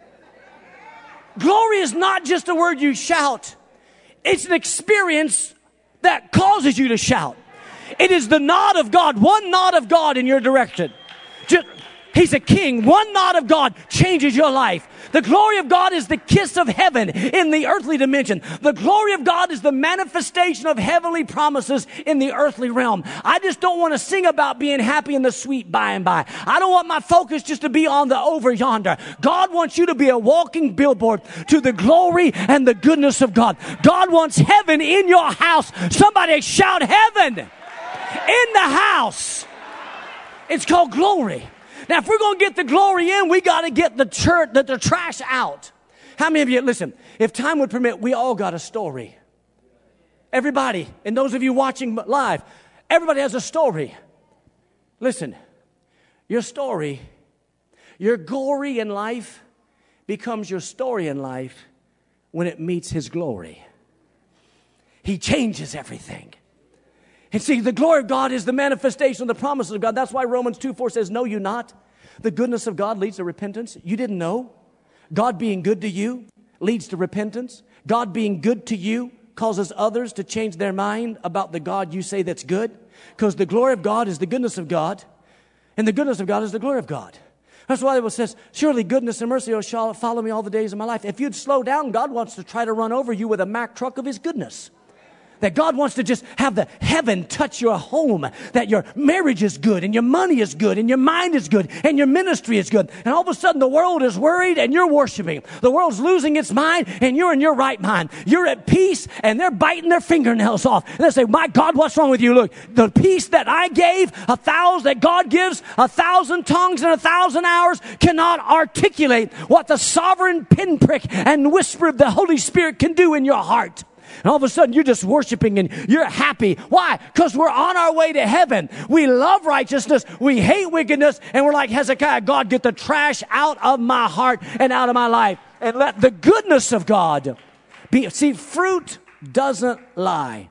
[SPEAKER 2] Glory is not just a word you shout. It's an experience that causes you to shout. It is the nod of God, one nod of God in your direction. Just, he's a king. One nod of God changes your life. The glory of God is the kiss of heaven in the earthly dimension. The glory of God is the manifestation of heavenly promises in the earthly realm. I just don't want to sing about being happy in the sweet by and by. I don't want my focus just to be on the over yonder. God wants you to be a walking billboard to the glory and the goodness of God. God wants heaven in your house. Somebody shout heaven in the house. It's called glory. Now, if we're going to get the glory in, we got to get the church, the, the trash out. How many of you, listen, if time would permit, we all got a story. Everybody, and those of you watching live, everybody has a story. Listen, your story, your glory in life becomes your story in life when it meets his glory. He changes everything. And see, the glory of God is the manifestation of the promises of God. That's why Romans two four says, know you not, the goodness of God leads to repentance. You didn't know. God being good to you leads to repentance. God being good to you causes others to change their mind about the God you say that's good. Because the glory of God is the goodness of God. And the goodness of God is the glory of God. That's why it says, surely goodness and mercy shall follow me all the days of my life. If you'd slow down, God wants to try to run over you with a Mack truck of his goodness. That God wants to just have the heaven touch your home, that your marriage is good and your money is good and your mind is good and your ministry is good. And all of a sudden the world is worried and you're worshiping. The world's losing its mind and you're in your right mind. You're at peace and they're biting their fingernails off. And they say, my God, what's wrong with you? Look, the peace that I gave, a thousand, that God gives, a thousand tongues and a thousand hours cannot articulate what the sovereign pinprick and whisper of the Holy Spirit can do in your heart. And all of a sudden, you're just worshiping and you're happy. Why? Because we're on our way to heaven. We love righteousness. We hate wickedness. And we're like Hezekiah, God, get the trash out of my heart and out of my life. And let the goodness of God be. See, fruit doesn't lie.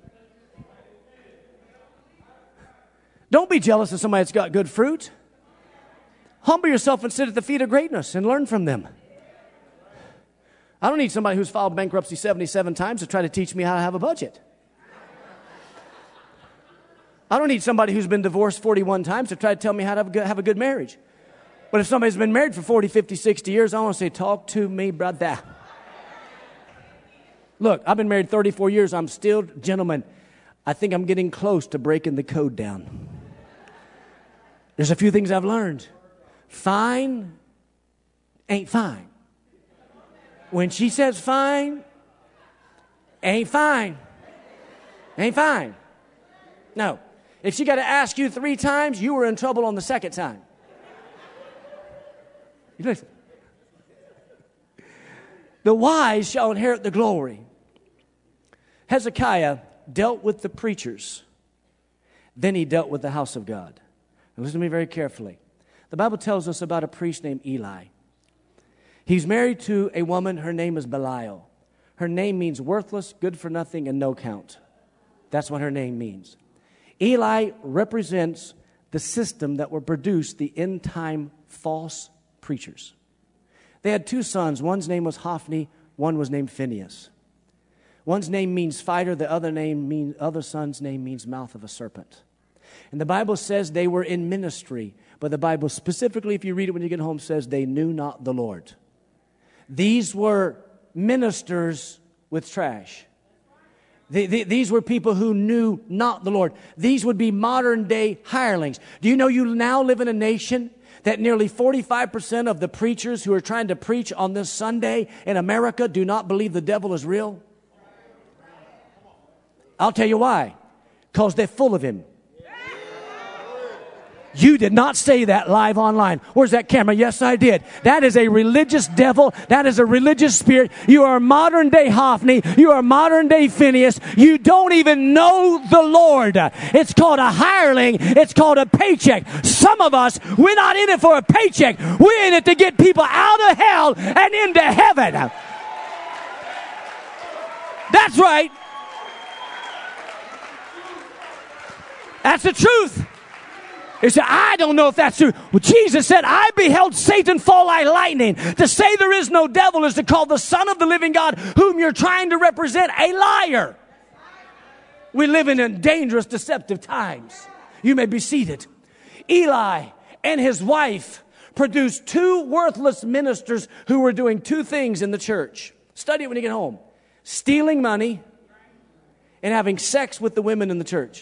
[SPEAKER 2] Don't be jealous of somebody that's got good fruit. Humble yourself and sit at the feet of greatness and learn from them. I don't need somebody who's filed bankruptcy seventy-seven times to try to teach me how to have a budget. I don't need somebody who's been divorced forty-one times to try to tell me how to have a good, have a good marriage. But if somebody's been married for forty, fifty, sixty years, I want to say, talk to me, brother. Look, I've been married thirty-four years. I'm still, gentlemen, I think I'm getting close to breaking the code down. There's a few things I've learned. Fine ain't fine. When she says fine, ain't fine. Ain't fine. No. If she got to ask you three times, you were in trouble on the second time. The wise shall inherit the glory. Hezekiah dealt with the preachers. Then he dealt with the house of God. And listen to me very carefully. The Bible tells us about a priest named Eli. He's married to a woman, her name is Belial. Her name means worthless, good for nothing, and no count. That's what her name means. Eli represents the system that will produce the end-time false preachers. They had two sons. One's name was Hophni, one was named Phinehas. One's name means fighter, the other name means, other son's name means mouth of a serpent. And the Bible says they were in ministry, but the Bible specifically, if you read it when you get home, says they knew not the Lord. These were ministers with trash. The, the, these were people who knew not the Lord. These would be modern day hirelings. Do you know you now live in a nation that nearly forty-five percent of the preachers who are trying to preach on this Sunday in America do not believe the devil is real? I'll tell you why. Because they're full of him. You did not say that live online. Where's that camera? Yes, I did. That is a religious devil. That is a religious spirit. You are modern day Hophni. You are modern day Phinehas. You don't even know the Lord. It's called a hireling. It's called a paycheck. Some of us, we're not in it for a paycheck. We're in it to get people out of hell and into heaven. That's right. That's the truth. He said, I don't know if that's true. Well, Jesus said, I beheld Satan fall like lightning. To say there is no devil is to call the Son of the living God, whom you're trying to represent, a liar. We live in dangerous, deceptive times. You may be seated. Eli and his wife produced two worthless ministers who were doing two things in the church. Study it when you get home. Stealing money and having sex with the women in the church.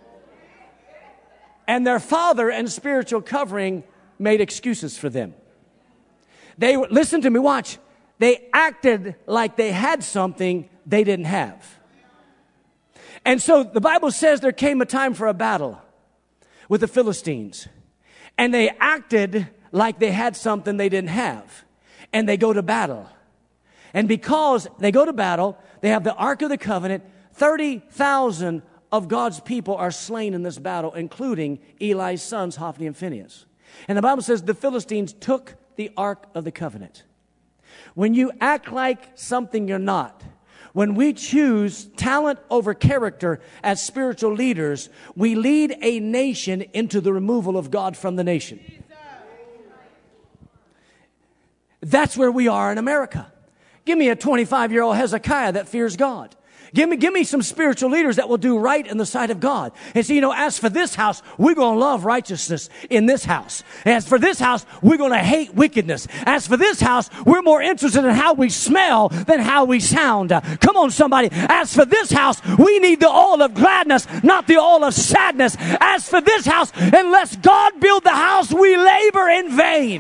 [SPEAKER 2] And their father and spiritual covering made excuses for them. They, listen to me, watch. They acted like they had something they didn't have. And so the Bible says there came a time for a battle with the Philistines. And they acted like they had something they didn't have. And they go to battle. And because they go to battle, they have the Ark of the Covenant, thirty thousand of God's people are slain in this battle, including Eli's sons, Hophni and Phinehas. And the Bible says the Philistines took the Ark of the Covenant. When you act like something you're not, when we choose talent over character as spiritual leaders, we lead a nation into the removal of God from the nation. That's where we are in America. Give me a twenty-five-year-old Hezekiah that fears God. Give me, give me some spiritual leaders that will do right in the sight of God. And so, you know, as for this house, we're going to love righteousness in this house. As for this house, we're going to hate wickedness. As for this house, we're more interested in how we smell than how we sound. Uh, come on, somebody. As for this house, we need the oil of gladness, not the oil of sadness. As for this house, unless God build the house, we labor in vain.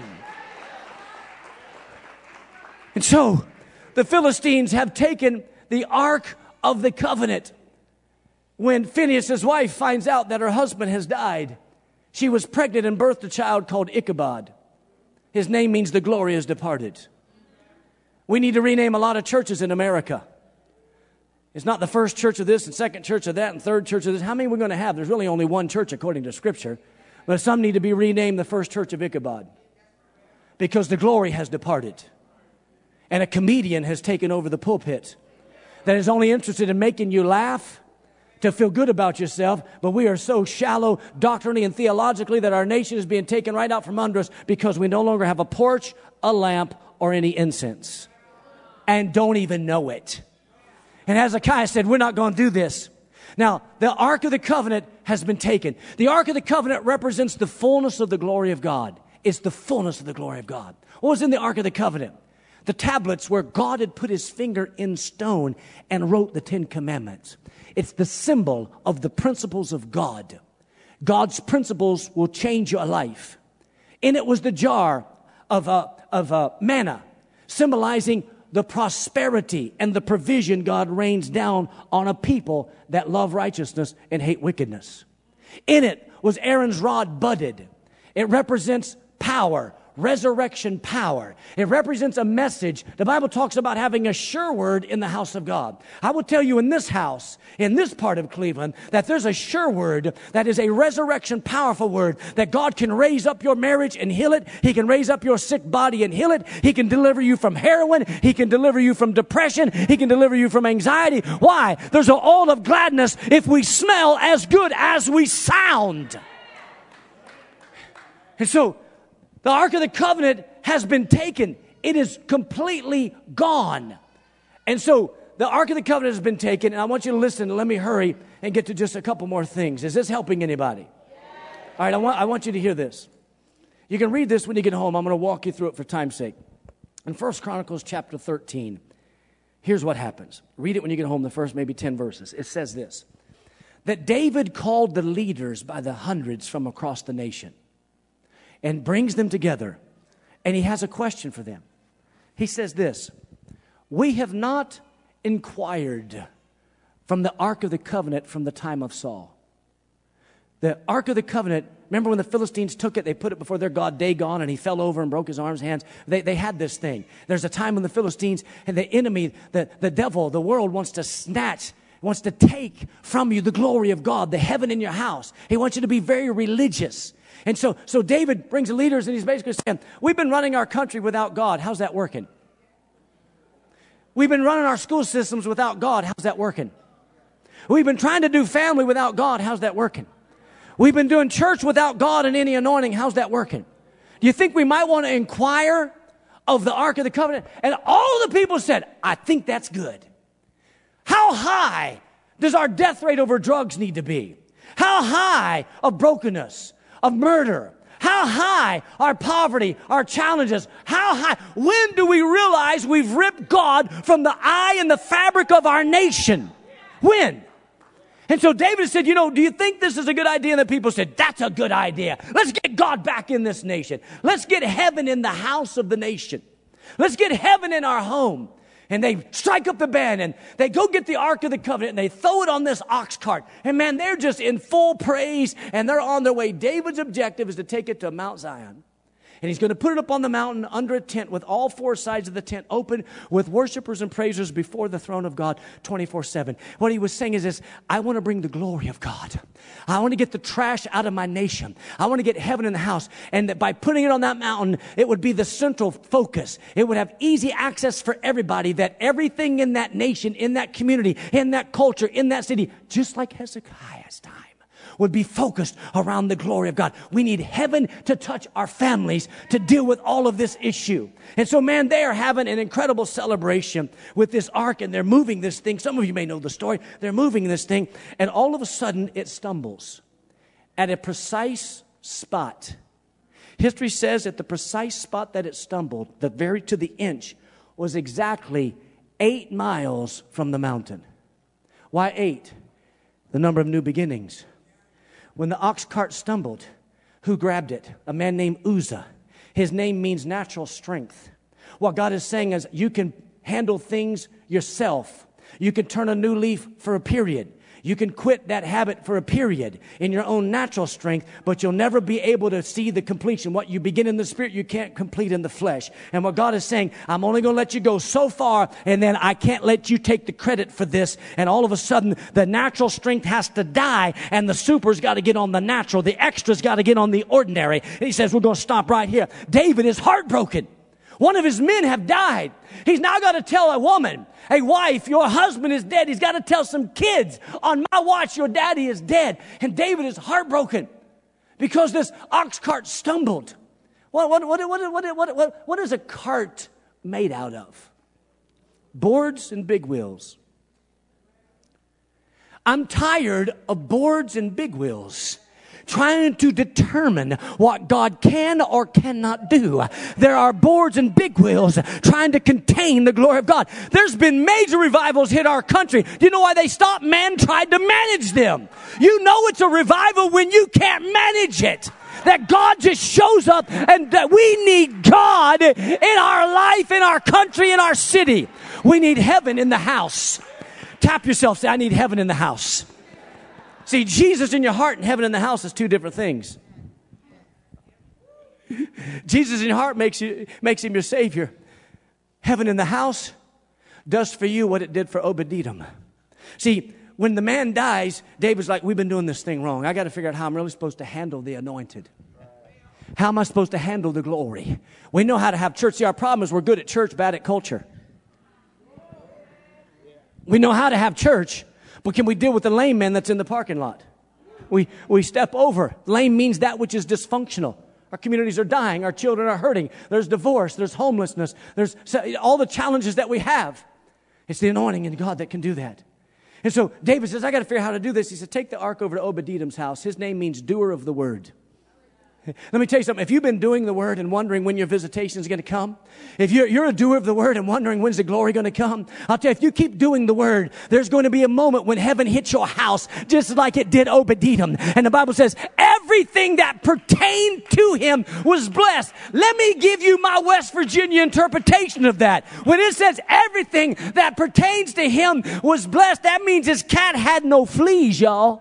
[SPEAKER 2] And so, the Philistines have taken the Ark of the Covenant. When Phinehas' wife finds out that her husband has died, she was pregnant and birthed a child called Ichabod. His name means the glory is departed. We need to rename a lot of churches in America. It's not the first church of this and second church of that and third church of this. How many are we going to have? There's really only one church according to Scripture. But some need to be renamed the First Church of Ichabod. Because the glory has departed. And a comedian has taken over the pulpit that is only interested in making you laugh to feel good about yourself. But we are so shallow doctrinally and theologically that our nation is being taken right out from under us because we no longer have a porch, a lamp, or any incense. And don't even know it. And Hezekiah said, we're not going to do this. Now, the Ark of the Covenant has been taken. The Ark of the Covenant represents the fullness of the glory of God. It's the fullness of the glory of God. What was in the Ark of the Covenant? The tablets where God had put his finger in stone and wrote the Ten Commandments. It's the symbol of the principles of God. God's principles will change your life. In it was the jar of, uh, of uh, manna, symbolizing the prosperity and the provision God rains down on a people that love righteousness and hate wickedness. In it was Aaron's rod budded. It represents power. Resurrection power. It represents a message. The Bible talks about having a sure word in the house of God. I will tell you in this house, in this part of Cleveland, that there's a sure word that is a resurrection powerful word that God can raise up your marriage and heal it. He can raise up your sick body and heal it. He can deliver you from heroin. He can deliver you from depression. He can deliver you from anxiety. Why? There's an oil of gladness if we smell as good as we sound. And so, the Ark of the Covenant has been taken. It is completely gone. And so the Ark of the Covenant has been taken. And I want you to listen and let me hurry and get to just a couple more things. Is this helping anybody? All right, I want, I want you to hear this. You can read this when you get home. I'm going to walk you through it for time's sake. In First Chronicles chapter thirteen, here's what happens. Read it when you get home, the first maybe ten verses. It says this, that David called the leaders by the hundreds from across the nation and brings them together. And he has a question for them. He says this, we have not inquired from the Ark of the Covenant from the time of Saul. The Ark of the Covenant, remember when the Philistines took it, they put it before their god Dagon and he fell over and broke his arms and hands. They, they had this thing. There's a time when the Philistines and the enemy, the, the devil, the world wants to snatch, wants to take from you the glory of God, the heaven in your house. He wants you to be very religious. And so, so David brings the leaders and he's basically saying, we've been running our country without God. How's that working? We've been running our school systems without God. How's that working? We've been trying to do family without God. How's that working? We've been doing church without God and any anointing. How's that working? Do you think we might want to inquire of the Ark of the Covenant? And all the people said, I think that's good. How high does our death rate over drugs need to be? How high of brokenness? Of murder. How high are poverty, our challenges? How high? When do we realize we've ripped God from the eye and the fabric of our nation? When? And so David said, you know, do you think this is a good idea? And the people said, that's a good idea. Let's get God back in this nation. Let's get heaven in the house of the nation. Let's get heaven in our home. And they strike up the band and they go get the Ark of the Covenant and they throw it on this ox cart. And man, they're just in full praise and they're on their way. David's objective is to take it to Mount Zion. And he's going to put it up on the mountain under a tent with all four sides of the tent open with worshipers and praisers before the throne of God twenty-four seven. What he was saying is this, I want to bring the glory of God. I want to get the trash out of my nation. I want to get heaven in the house. And that by putting it on that mountain, it would be the central focus. It would have easy access for everybody, that everything in that nation, in that community, in that culture, in that city, just like Hezekiah's time, would be focused around the glory of God. We need heaven to touch our families to deal with all of this issue. And so, man, they are having an incredible celebration with this ark, and they're moving this thing. Some of you may know the story. They're moving this thing, and all of a sudden it stumbles at a precise spot. History says at the precise spot that it stumbled, the very to the inch, was exactly eight miles from the mountain. Why eight? The number of new beginnings. When the ox cart stumbled, who grabbed it? A man named Uzzah. His name means natural strength. What God is saying is you can handle things yourself. You can turn a new leaf for a period. You can quit that habit for a period in your own natural strength, but you'll never be able to see the completion. What you begin in the spirit, you can't complete in the flesh. And what God is saying, I'm only going to let you go so far, and then I can't let you take the credit for this. And all of a sudden, the natural strength has to die, and the super's got to get on the natural. The extra's got to get on the ordinary. And he says, we're going to stop right here. David is heartbroken. One of his men have died. He's now got to tell a woman, a wife, your husband is dead. He's got to tell some kids, on my watch, your daddy is dead. And David is heartbroken because this ox cart stumbled. What, what, what, what, what, what, what, what is a cart made out of? Boards and big wheels. I'm tired of boards and big wheels trying to determine what God can or cannot do. There are boards and big wheels trying to contain the glory of God. There's been major revivals hit our country. Do you know why they stopped? Man tried to manage them. You know it's a revival when you can't manage it. That God just shows up, and that we need God in our life, in our country, in our city. We need heaven in the house. Tap yourself, say, I need heaven in the house. See, Jesus in your heart and heaven in the house is two different things. Jesus in your heart makes you makes him your Savior. Heaven in the house does for you what it did for Obed-Edom. See, when the man dies, David's like, we've been doing this thing wrong. I got to figure out how I'm really supposed to handle the anointed. How am I supposed to handle the glory? We know how to have church. See, our problem is we're good at church, bad at culture. We know how to have church, but can we deal with the lame man that's in the parking lot? We we step over. Lame means that which is dysfunctional. Our communities are dying. Our children are hurting. There's divorce. There's homelessness. There's all the challenges that we have. It's the anointing in God that can do that. And so David says, I got to figure out how to do this. He said, take the ark over to Obed-Edom's house. His name means doer of the word. Let me tell you something. If you've been doing the word and wondering when your visitation is going to come, if you're, you're a doer of the word and wondering when's the glory going to come, I'll tell you, if you keep doing the word, there's going to be a moment when heaven hits your house just like it did Obed-Edom. And the Bible says everything that pertained to him was blessed. Let me give you my West Virginia interpretation of that. When it says everything that pertains to him was blessed, that means his cat had no fleas, y'all.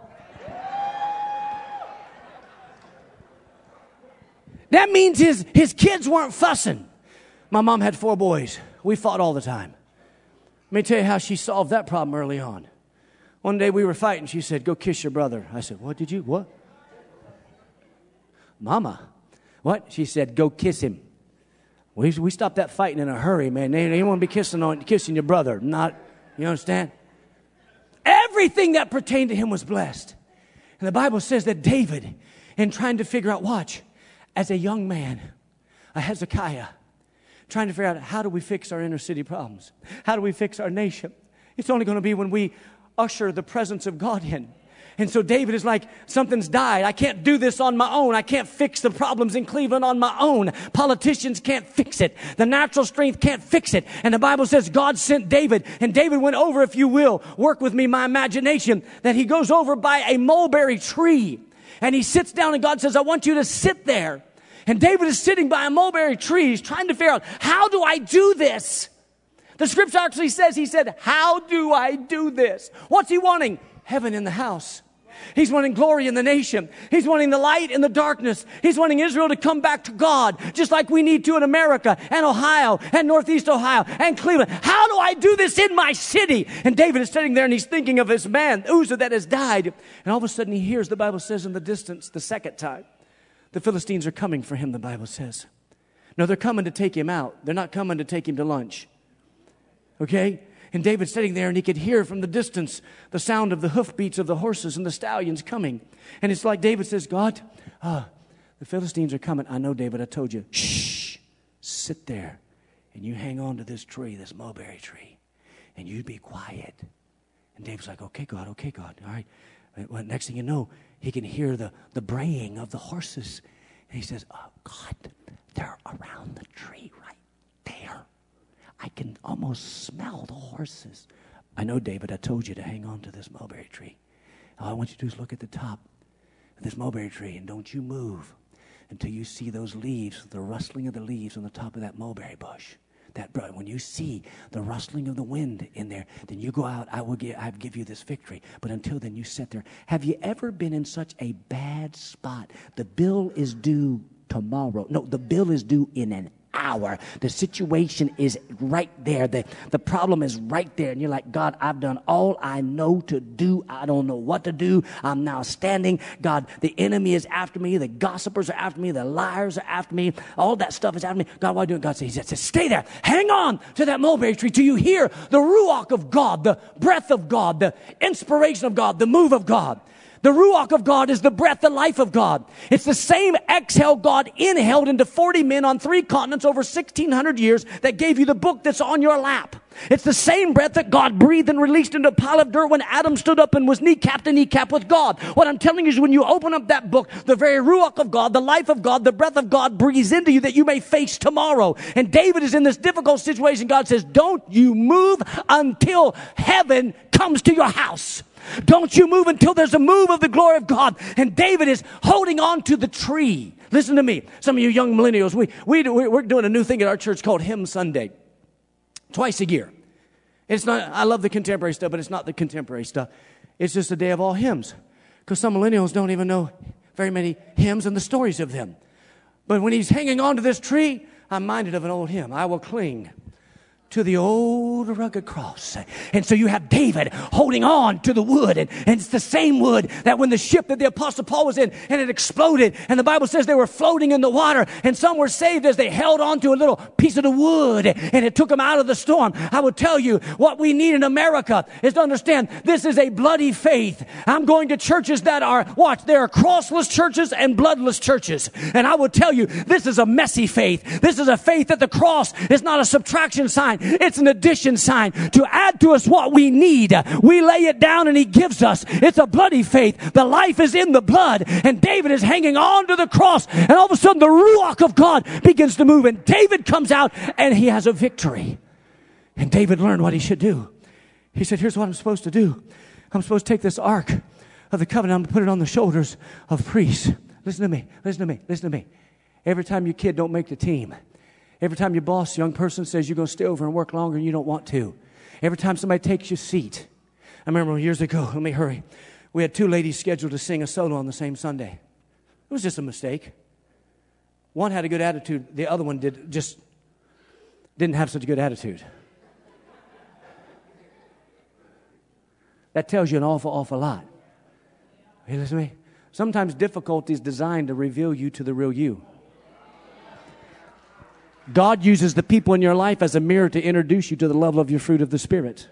[SPEAKER 2] That means his, his kids weren't fussing. My mom had four boys. We fought all the time. Let me tell you how she solved that problem early on. One day we were fighting. She said, go kiss your brother. I said, what did you? What? Mama. What? She said, go kiss him. We, we stopped that fighting in a hurry, man. They, they want to be kissing, on, kissing your brother. Not, you understand? Everything that pertained to him was blessed. And the Bible says that David, in trying to figure out, watch, as a young man, a Hezekiah, trying to figure out how do we fix our inner city problems? How do we fix our nation? It's only going to be when we usher the presence of God in. And so David is like, something's died. I can't do this on my own. I can't fix the problems in Cleveland on my own. Politicians can't fix it. The natural strength can't fix it. And the Bible says God sent David. And David went over, if you will, work with me, my imagination, that he goes over by a mulberry tree. And he sits down and God says, I want you to sit there. And David is sitting by a mulberry tree. He's trying to figure out, how do I do this? The scripture actually says, he said, how do I do this? What's he wanting? Heaven in the house. He's wanting glory in the nation. He's wanting the light in the darkness. He's wanting Israel to come back to God, just like we need to in America and Ohio and Northeast Ohio and Cleveland. How do I do this in my city? And David is sitting there and he's thinking of his man, Uzzah, that has died. And all of a sudden he hears, the Bible says in the distance, the second time, the Philistines are coming for him, the Bible says. No, they're coming to take him out. They're not coming to take him to lunch. Okay? And David's sitting there, and he could hear from the distance the sound of the hoofbeats of the horses and the stallions coming. And it's like David says, God, uh, the Philistines are coming. I know, David, I told you. Shh, sit there, and you hang on to this tree, this mulberry tree, and you be quiet. And David's like, okay, God, okay, God, all right. Well, next thing you know, he can hear the, the braying of the horses. And he says, oh, God, they're around the tree right there. I can almost smell the horses. I know, David, I told you to hang on to this mulberry tree. All I want you to do is look at the top of this mulberry tree, and don't you move until you see those leaves, the rustling of the leaves on the top of that mulberry bush. That when you see the rustling of the wind in there, then you go out. I will give, I give you this victory. But until then, you sit there. Have you ever been in such a bad spot? The bill is due tomorrow. No, the bill is due in an hour. The situation is right there. The, the problem is right there. And you're like, God, I've done all I know to do. I don't know what to do. I'm now standing. God, the enemy is after me. The gossipers are after me. The liars are after me. All that stuff is after me. God, what are you doing? God says, he says, stay there. Hang on to that mulberry tree till you hear the ruach of God, the breath of God, the inspiration of God, the move of God. The ruach of God is the breath, the life of God. It's the same exhale God inhaled into forty men on three continents over sixteen hundred years that gave you the book that's on your lap. It's the same breath that God breathed and released into a pile of dirt when Adam stood up and was kneecap to kneecap with God. What I'm telling you is when you open up that book, the very ruach of God, the life of God, the breath of God breathes into you that you may face tomorrow. And David is in this difficult situation. God says, don't you move until heaven comes to your house. Don't you move until there's a move of the glory of God. And David is holding on to the tree. Listen to me. Some of you young millennials, we, we, we're doing a new thing at our church called Hymn Sunday. Twice a year. It's not, I love the contemporary stuff, but it's not the contemporary stuff. It's just a day of all hymns. Because some millennials don't even know very many hymns and the stories of them. But when he's hanging on to this tree, I'm minded of an old hymn. I will cling to the old rugged cross. And so you have David holding on to the wood. And, and it's the same wood that when the ship that the Apostle Paul was in and it exploded. And the Bible says they were floating in the water. And some were saved as they held on to a little piece of the wood. And it took them out of the storm. I will tell you what we need in America is to understand this is a bloody faith. I'm going to churches that are, watch, there are crossless churches and bloodless churches. And I will tell you, this is a messy faith. This is a faith that the cross is not a subtraction sign. It's an addition sign to add to us what we need. We lay it down and he gives us. It's a bloody faith. The life is in the blood. And David is hanging on to the cross. And all of a sudden the ruach of God begins to move. And David comes out and he has a victory. And David learned what he should do. He said, here's what I'm supposed to do. I'm supposed to take this ark of the covenant. I'm going to put it on the shoulders of priests. Listen to me. Listen to me. Listen to me. Every time your kid don't make the team, every time your boss, young person, says you're going to stay over and work longer and you don't want to. Every time somebody takes your seat. I remember years ago, let me hurry. We had two ladies scheduled to sing a solo on the same Sunday. It was just a mistake. One had a good attitude. The other one did just didn't have such a good attitude. That tells you an awful, awful lot. You listen to me? Sometimes difficulty is designed to reveal you to the real you. God uses the people in your life as a mirror to introduce you to the love of your fruit of the Spirit.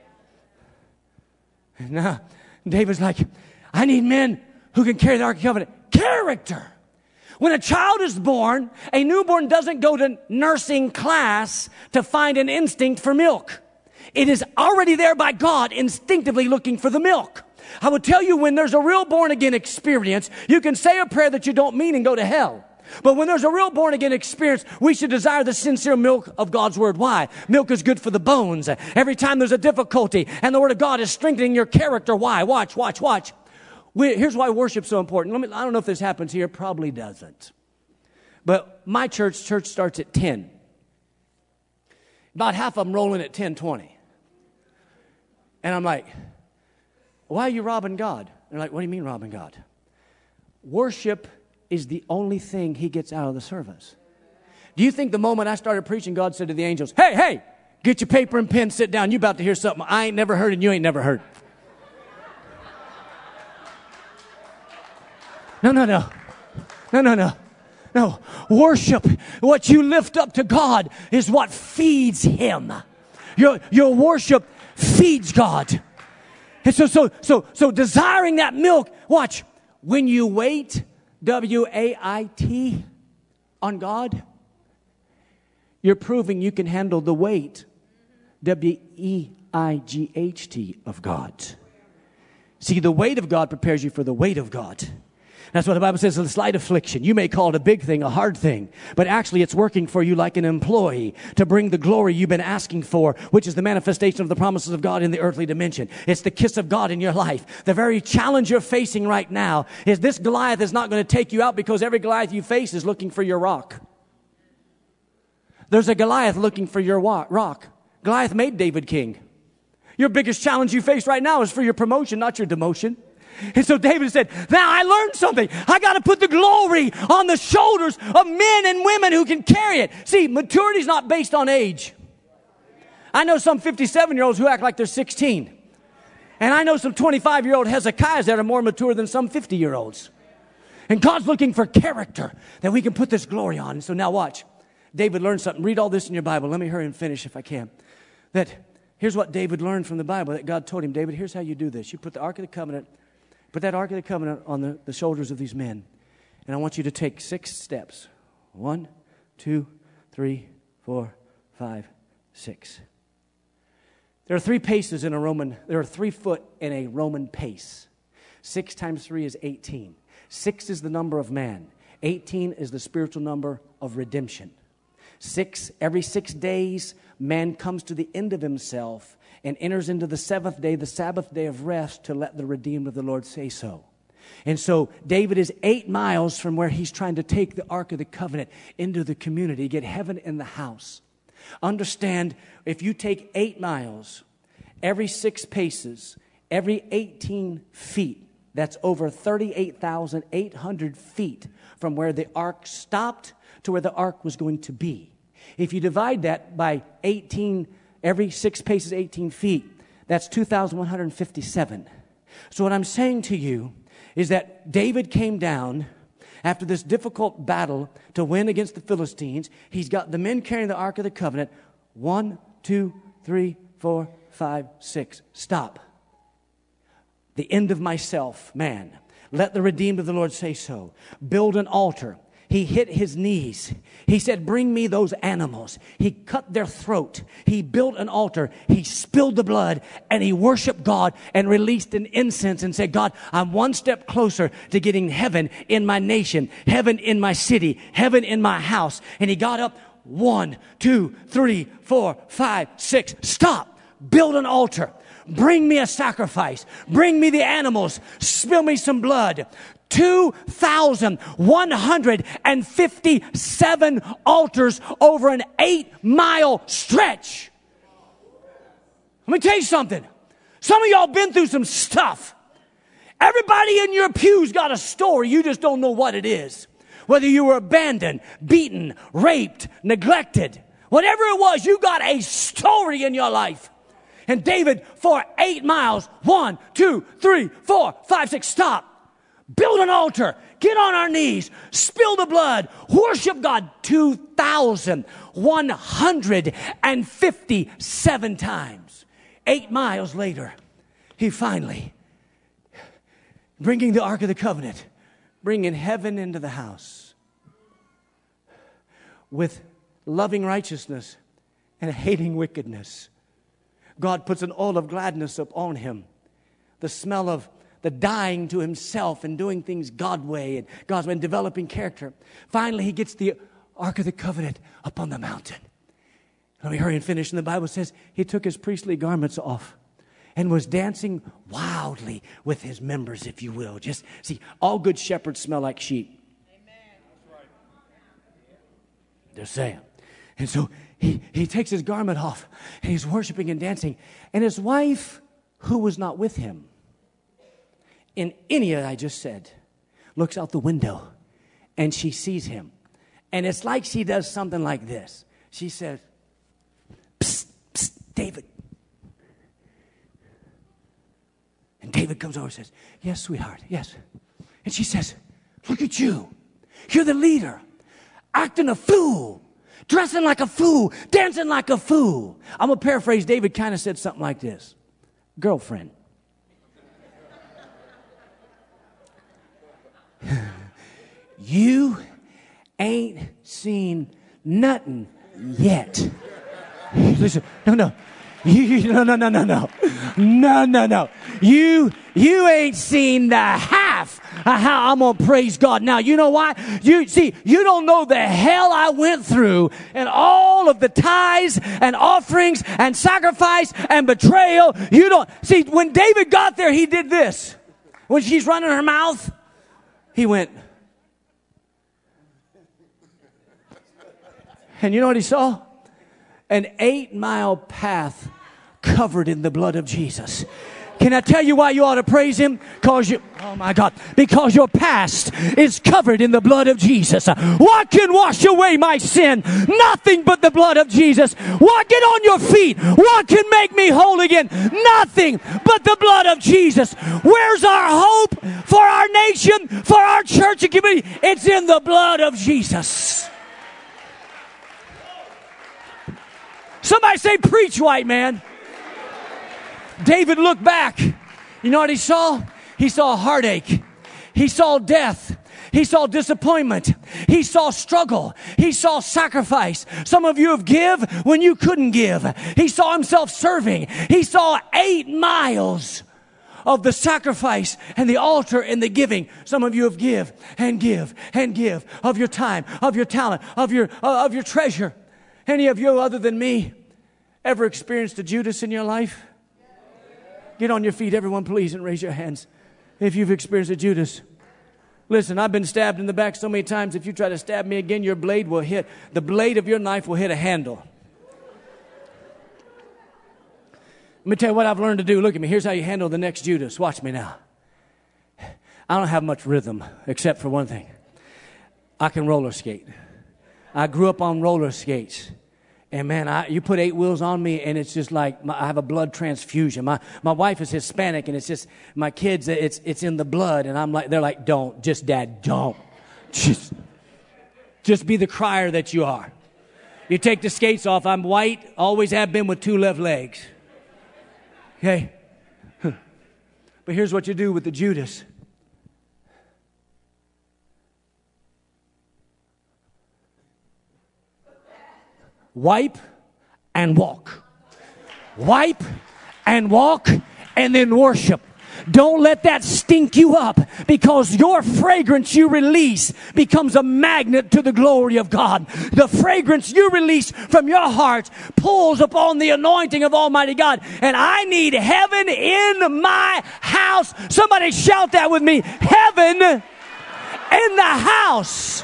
[SPEAKER 2] Now, David's like, I need men who can carry the Ark of the Covenant. Character. When a child is born, a newborn doesn't go to nursing class to find an instinct for milk. It is already there by God, instinctively looking for the milk. I will tell you, when there's a real born-again experience, you can say a prayer that you don't mean and go to hell. But when there's a real born-again experience, we should desire the sincere milk of God's Word. Why? Milk is good for the bones. Every time there's a difficulty and the Word of God is strengthening your character. Why? Watch, watch, watch. We, here's why worship's so important. Let me, I don't know if this happens here. Probably doesn't. But my church, church starts at ten. About half of them roll in at ten twenty. And I'm like, why are you robbing God? And they're like, what do you mean robbing God? Worship is the only thing he gets out of the service. Do you think the moment I started preaching, God said to the angels, hey, hey, get your paper and pen, sit down. You about to hear something I ain't never heard and you ain't never heard. No, no, no. No, no, no. No. Worship, what you lift up to God is what feeds him. Your, your worship feeds God. And so, so, so, so desiring that milk, watch, when you wait, W A I T, on God, you're proving you can handle the weight, W E I G H T, of God. See, the weight of God prepares you for the weight of God. That's what the Bible says, a slight affliction. You may call it a big thing, a hard thing, but actually it's working for you like an employee to bring the glory you've been asking for, which is the manifestation of the promises of God in the earthly dimension. It's the kiss of God in your life. The very challenge you're facing right now is this Goliath is not going to take you out because every Goliath you face is looking for your rock. There's a Goliath looking for your wa- rock. Goliath made David king. Your biggest challenge you face right now is for your promotion, not your demotion. And so David said, now I learned something. I got to put the glory on the shoulders of men and women who can carry it. See, maturity is not based on age. I know some fifty-seven-year-olds who act like they're sixteen. And I know some twenty-five-year-old Hezekiahs that are more mature than some fifty-year-olds. And God's looking for character that we can put this glory on. And so now watch. David learned something. Read all this in your Bible. Let me hurry and finish if I can. That here's what David learned from the Bible. That God told him, David, here's how you do this. You put the Ark of the Covenant, put that Ark of the Covenant on the, the shoulders of these men. And I want you to take six steps. One, two, three, four, five, six. There are three paces in a Roman, there are three foot in a Roman pace. Six times three is eighteen. Six is the number of man. eighteen is the spiritual number of redemption. Six, every six days, man comes to the end of himself and enters into the seventh day, the Sabbath day of rest, to let the redeemed of the Lord say so. And so David is eight miles from where he's trying to take the Ark of the Covenant into the community, get heaven in the house. Understand, if you take eight miles, every six paces, every eighteen feet, that's over thirty-eight thousand eight hundred feet from where the ark stopped to where the ark was going to be. If you divide that by eighteen, every six paces, eighteen feet, that's two thousand one hundred fifty-seven. So what I'm saying to you is that David came down after this difficult battle to win against the Philistines. He's got the men carrying the Ark of the Covenant. One, two, three, four, five, six. Stop. The end of myself, man. Let the redeemed of the Lord say so. Build an altar. He hit his knees. He said, bring me those animals. He cut their throat. He built an altar. He spilled the blood, and he worshiped God and released an incense and said, God, I'm one step closer to getting heaven in my nation, heaven in my city, heaven in my house. And he got up. One, two, three, four, five, six. Stop. Build an altar. Bring me a sacrifice. Bring me the animals. Spill me some blood. two thousand one hundred fifty-seven altars over an eight-mile stretch. Let me tell you something. Some of y'all been through some stuff. Everybody in your pew's got a story. You just don't know what it is. Whether you were abandoned, beaten, raped, neglected, whatever it was, you got a story in your life. And David, for eight miles, one, two, three, four, five, six, stop. Build an altar. Get on our knees. Spill the blood. Worship God two thousand one hundred fifty-seven times. Eight miles later, he finally, bringing the Ark of the Covenant, bringing heaven into the house with loving righteousness and hating wickedness. God puts an oil of gladness upon him. The smell of the dying to himself and doing things God way and God's way and developing character. Finally, he gets the Ark of the Covenant up on the mountain. Let me hurry and finish. And the Bible says he took his priestly garments off and was dancing wildly with his members, if you will. Just see, all good shepherds smell like sheep. Amen. They're saying. And so he, he takes his garment off and he's worshiping and dancing. And his wife, who was not with him in any of that I just said, looks out the window and she sees him. And it's like she does something like this. She says, psst, psst, David. And David comes over and says, yes, sweetheart, yes. And she says, look at you. You're the leader, acting a fool. dressing like a fool, dancing like a fool. I'm going to paraphrase. David kind of said something like this. Girlfriend. You ain't seen nothing yet. Listen, no, no. You, no, no, no, no, no. No, no, no. You, you ain't seen the half of how I'm going to praise God. Now, you know why? You see, you don't know the hell I went through and all of the tithes and offerings and sacrifice and betrayal. You don't. See, when David got there, he did this. When she's running her mouth, he went. And you know what he saw? An eight mile path covered in the blood of Jesus. Can I tell you why you ought to praise him? Because you, oh my God, because your past is covered in the blood of Jesus. What can wash away my sin? Nothing but the blood of Jesus. What, get on your feet. What can make me whole again? Nothing but the blood of Jesus. Where's our hope for our nation, for our church and community? It's in the blood of Jesus. Somebody say, preach, white man. David looked back. You know what he saw? He saw heartache. He saw death. He saw disappointment. He saw struggle. He saw sacrifice. Some of you have give when you couldn't give. He saw himself serving. He saw eight miles of the sacrifice and the altar and the giving. Some of you have give and give and give of your time, of your talent, of your, uh, of your treasure. Any of you other than me ever experienced a Judas in your life? Get on your feet, everyone, please, and raise your hands if you've experienced a Judas. Listen, I've been stabbed in the back so many times. If you try to stab me again, your blade will hit, the blade of your knife will hit a handle. Let me tell you what I've learned to do. Look at me. Here's how you handle the next Judas. Watch me now. I don't have much rhythm, except for one thing. I can roller skate. I grew up on roller skates. And man, I, you put eight wheels on me and it's just like my, I have a blood transfusion. My my wife is Hispanic and it's just my kids. It's it's in the blood, and I'm like, they're like, don't, just Dad, don't, just just be the crier that you are. You take the skates off. I'm white, always have been with two left legs. Okay, but here's what you do with the Judas. Wipe and walk. Wipe and walk and then worship. Don't let that stink you up, because your fragrance you release becomes a magnet to the glory of God. The fragrance you release from your heart pulls upon the anointing of Almighty God. And I need heaven in my house. Somebody shout that with me. Heaven in the house.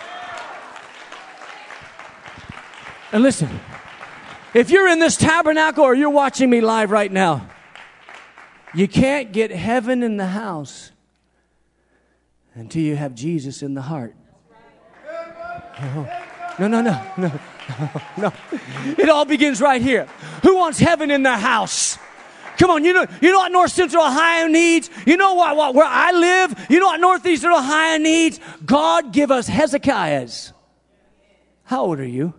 [SPEAKER 2] And listen, if you're in this tabernacle or you're watching me live right now, you can't get heaven in the house until you have Jesus in the heart. No, no, no, no, no, no. It all begins right here. Who wants heaven in the house? Come on, you know, you know what North Central Ohio needs? You know what, what where I live? You know what Northeastern Ohio needs? God give us Hezekiahs. How old are you?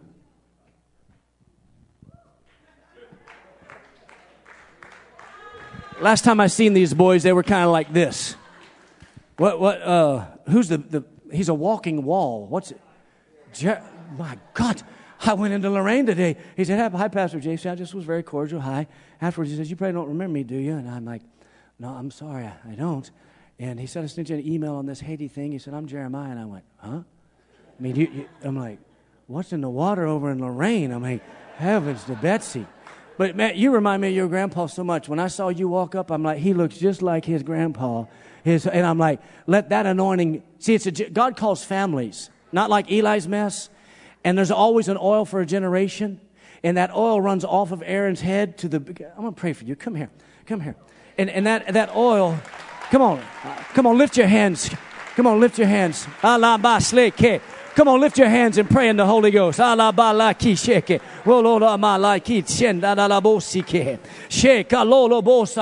[SPEAKER 2] Last time I seen these boys, they were kind of like this. What, what, uh, who's the, the, he's a walking wall. What's it? Jer- My God. I went into Lorraine today. He said, hi, Pastor J C. I just was very cordial. Hi. Afterwards, he says, you probably don't remember me, do you? And I'm like, no, I'm sorry. I, I don't. And he said, I sent you an email on this Haiti thing. He said, I'm Jeremiah. And I went, huh? I mean, you, you, I'm like, what's in the water over in Lorraine? I'm like, heavens to Betsy. But, man, you remind me of your grandpa so much. When I saw you walk up, I'm like, he looks just like his grandpa. His, and I'm like, let that anointing... See, it's a, God calls families, not like Eli's mess. And there's always an oil for a generation. And that oil runs off of Aaron's head to the... I'm going to pray for you. Come here. Come here. And, and that, that oil... Come on. Come on, lift your hands. Come on, lift your hands. Allah ba sleke. Come on, lift your hands and pray in the Holy Ghost. Father, I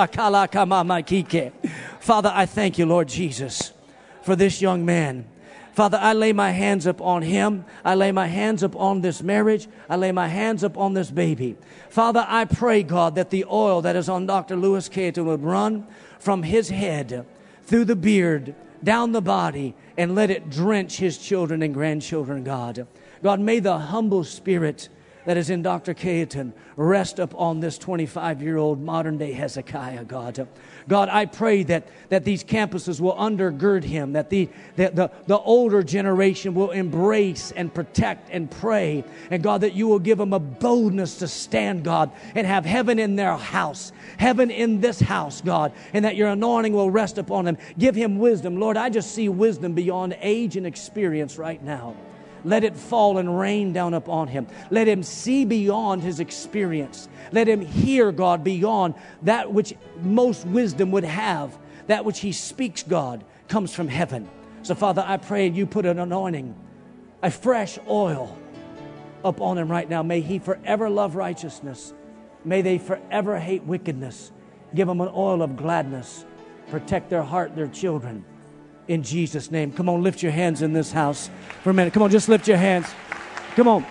[SPEAKER 2] thank you, Lord Jesus, for this young man. Father, I lay my hands up on him. I lay my hands up on this marriage. I lay my hands up on this baby. Father, I pray, God, that the oil that is on Doctor Louis Cayetan would run from his head through the beard, down the body, and let it drench his children and grandchildren, God. God, may the humble spirit that is in Doctor Cayetan rest upon this twenty-five-year-old modern-day Hezekiah, God. God, I pray that, that these campuses will undergird him, that the, the, the, the older generation will embrace and protect and pray. And God, that you will give them a boldness to stand, God, and have heaven in their house, heaven in this house, God, and that your anointing will rest upon them. Give him wisdom. Lord, I just see wisdom beyond age and experience right now. Let it fall and rain down upon him. Let him see beyond his experience. Let him hear, God, beyond that which most wisdom would have. That which he speaks, God, comes from heaven. So, Father, I pray you put an anointing, a fresh oil upon him right now. May he forever love righteousness. May they forever hate wickedness. Give them an oil of gladness. Protect their heart, their children. In Jesus' name. Come on, lift your hands in this house for a minute. Come on, just lift your hands. Come on.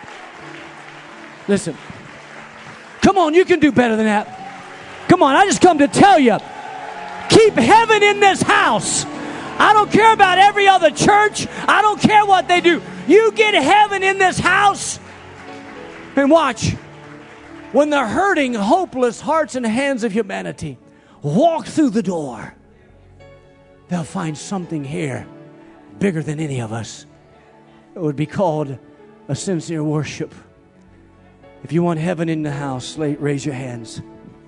[SPEAKER 2] Listen. Come on, you can do better than that. Come on, I just come to tell you, keep heaven in this house. I don't care about every other church. I don't care what they do. You get heaven in this house. And watch. When the hurting, hopeless hearts and hands of humanity walk through the door, they'll find something here bigger than any of us. It would be called a sincere worship. If you want heaven in the house, raise your hands.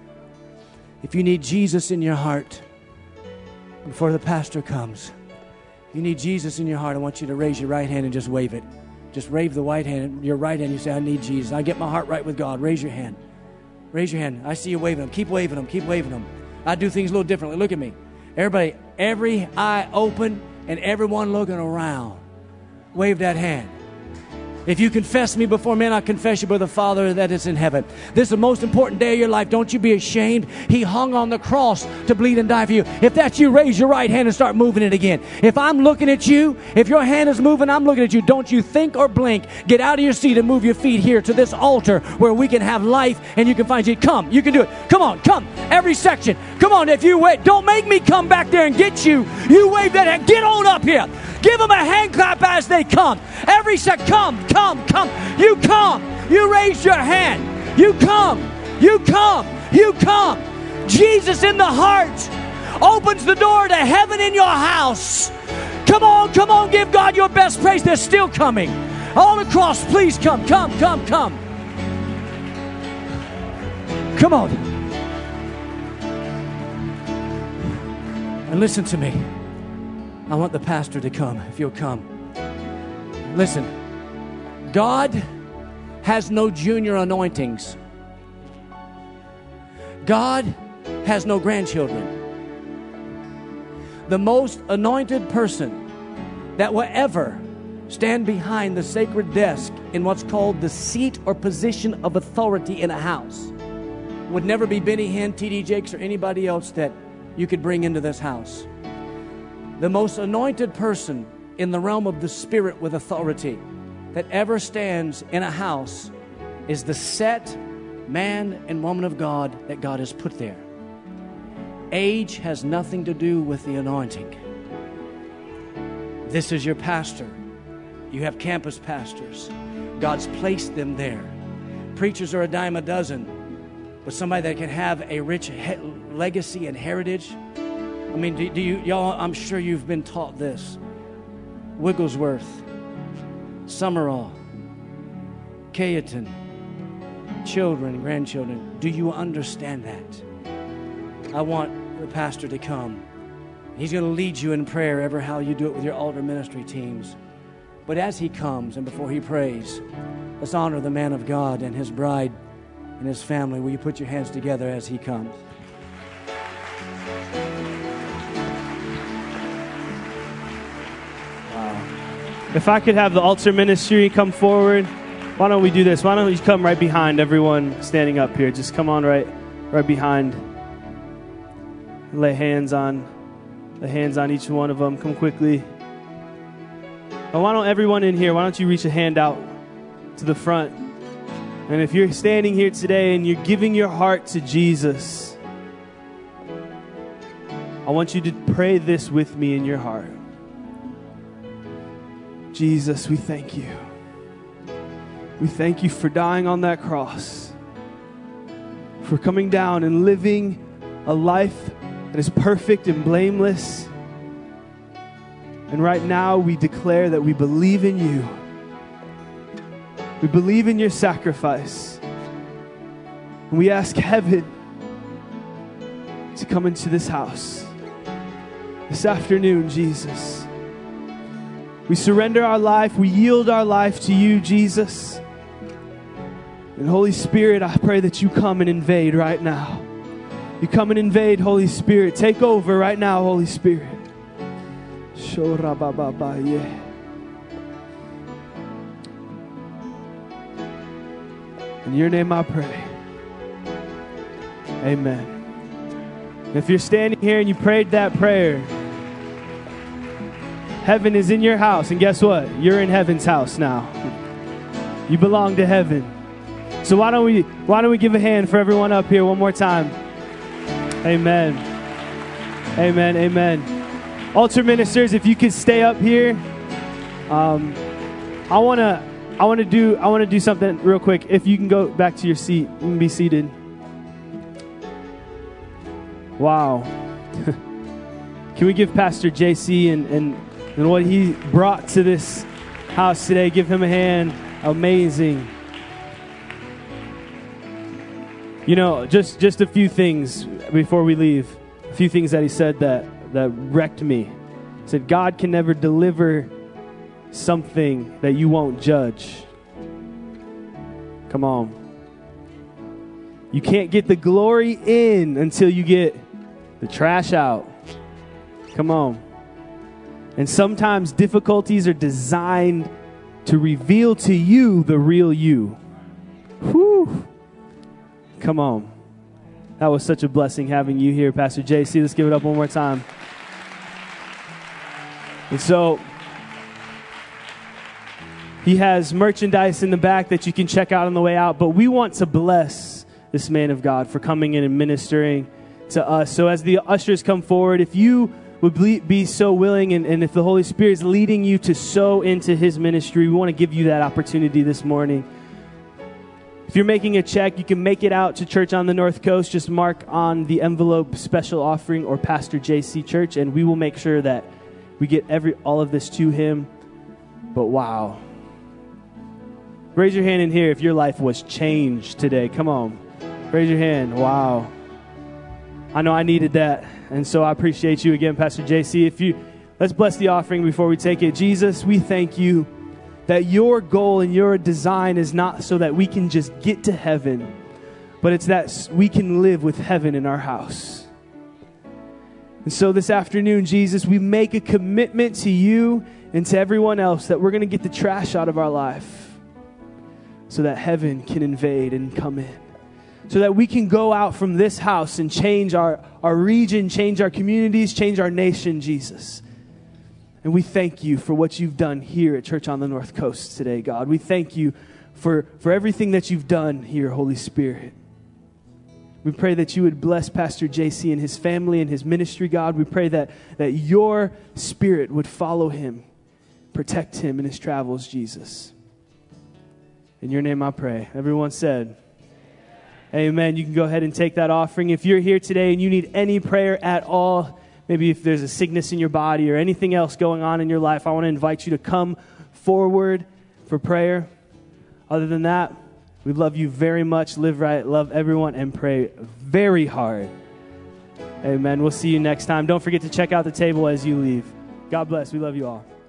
[SPEAKER 2] If you need Jesus in your heart, before the pastor comes, if you need Jesus in your heart, I want you to raise your right hand and just wave it. Just wave the right hand, your right hand. You say, I need Jesus. I get my heart right with God. Raise your hand. Raise your hand. I see you waving them. Keep waving them. Keep waving them. I do things a little differently. Look at me. Everybody, every eye open and everyone looking around. Wave that hand. If you confess me before men, I confess you by the Father that is in heaven. This is the most important day of your life. Don't you be ashamed. He hung on the cross to bleed and die for you. If that's you, raise your right hand and start moving it again. If I'm looking at you, if your hand is moving, I'm looking at you. Don't you think or blink. Get out of your seat and move your feet here to this altar where we can have life and you can find you. Come, you can do it. Come on, come. Every section. Come on, if you wait, don't make me come back there and get you. You wave that hand. Get on up here. Give them a hand clap as they come. Every sec, come, come, come. You come. You raise your hand. You come. You come. You come. Jesus in the heart opens the door to heaven in your house. Come on, come on. Give God your best praise. They're still coming. All across, please come, come, come, come. Come on. And listen to me. I want the pastor to come, if you'll come. Listen, God has no junior anointings. God has no grandchildren. The most anointed person that will ever stand behind the sacred desk in what's called the seat or position of authority in a house would never be Benny Hinn, T D Jakes, or anybody else that you could bring into this house. The most anointed person in the realm of the Spirit with authority that ever stands in a house is the set man and woman of God that God has put there. Age has nothing to do with the anointing. This is your pastor. You have campus pastors. God's placed them there. Preachers are a dime a dozen, but somebody that can have a rich he- legacy and heritage. I mean, do, do you, y'all, I'm sure you've been taught this. Wigglesworth, Summerall, Cayetan, children, grandchildren. Do you understand that? I want the pastor to come. He's going to lead you in prayer, ever how you do it with your altar ministry teams. But as he comes and before he prays, let's honor the man of God and his bride and his family. Will you put your hands together as he comes?
[SPEAKER 1] If I could have the altar ministry come forward, why don't we do this? Why don't you come right behind everyone standing up here? Just come on right, right behind. Lay hands on, lay hands on each one of them. Come quickly. But why don't everyone in here, why don't you reach a hand out to the front? And if you're standing here today and you're giving your heart to Jesus, I want you to pray this with me in your heart. Jesus, we thank you. We thank you for dying on that cross, for coming down and living a life that is perfect and blameless. And right now we declare that we believe in you. We believe in your sacrifice. And we ask heaven to come into this house this afternoon, Jesus. We surrender our life. We yield our life to you, Jesus. And Holy Spirit, I pray that you come and invade right now. You come and invade, Holy Spirit. Take over right now, Holy Spirit. In your name I pray. Amen. If you're standing here and you prayed that prayer, heaven is in your house. And guess what? You're in heaven's house now. You belong to heaven. So why don't we why don't we give a hand for everyone up here one more time? Amen. Amen. Amen. Altar ministers, if you could stay up here. Um, I wanna I wanna do I wanna do something real quick. If you can go back to your seat, you can be seated. Wow. Can we give Pastor J C and, and, and what he brought to this house today? Give him a hand. Amazing. You know, just, just a few things before we leave. A few things that he said that, that wrecked me. He said, God can never deliver something that you won't judge. Come on. You can't get the glory in until you get the trash out. Come on. And sometimes difficulties are designed to reveal to you the real you. Whew. Come on. That was such a blessing having you here, Pastor J C. Let's give it up one more time. And so, he has merchandise in the back that you can check out on the way out. But we want to bless this man of God for coming in and ministering to us. So as the ushers come forward, if you would be so willing and, and if the Holy Spirit is leading you to sow into his ministry, we want to give you that opportunity this morning. If you're making a check, you can make it out to Church on the North Coast. Just mark on the envelope special offering or Pastor J C Church, and we will make sure that we get every all of this to him. But wow. Raise your hand in here if your life was changed today. Come on. Raise your hand. Wow. I know I needed that. And so I appreciate you again, Pastor J C. If you, let's bless the offering before we take it. Jesus, we thank you that your goal and your design is not so that we can just get to heaven, but it's that we can live with heaven in our house. And so this afternoon, Jesus, we make a commitment to you and to everyone else that we're going to get the trash out of our life so that heaven can invade and come in. So that we can go out from this house and change our, our region, change our communities, change our nation, Jesus. And we thank you for what you've done here at Church on the North Coast today, God. We thank you for, for everything that you've done here, Holy Spirit. We pray that you would bless Pastor J C and his family and his ministry, God. We pray that, that your Spirit would follow him, protect him in his travels, Jesus. In your name I pray. Everyone said, amen. You can go ahead and take that offering. If you're here today and you need any prayer at all, maybe if there's a sickness in your body or anything else going on in your life, I want to invite you to come forward for prayer. Other than that, we love you very much. Live right, love everyone, and pray very hard. Amen. We'll see you next time. Don't forget to check out the table as you leave. God bless. We love you all.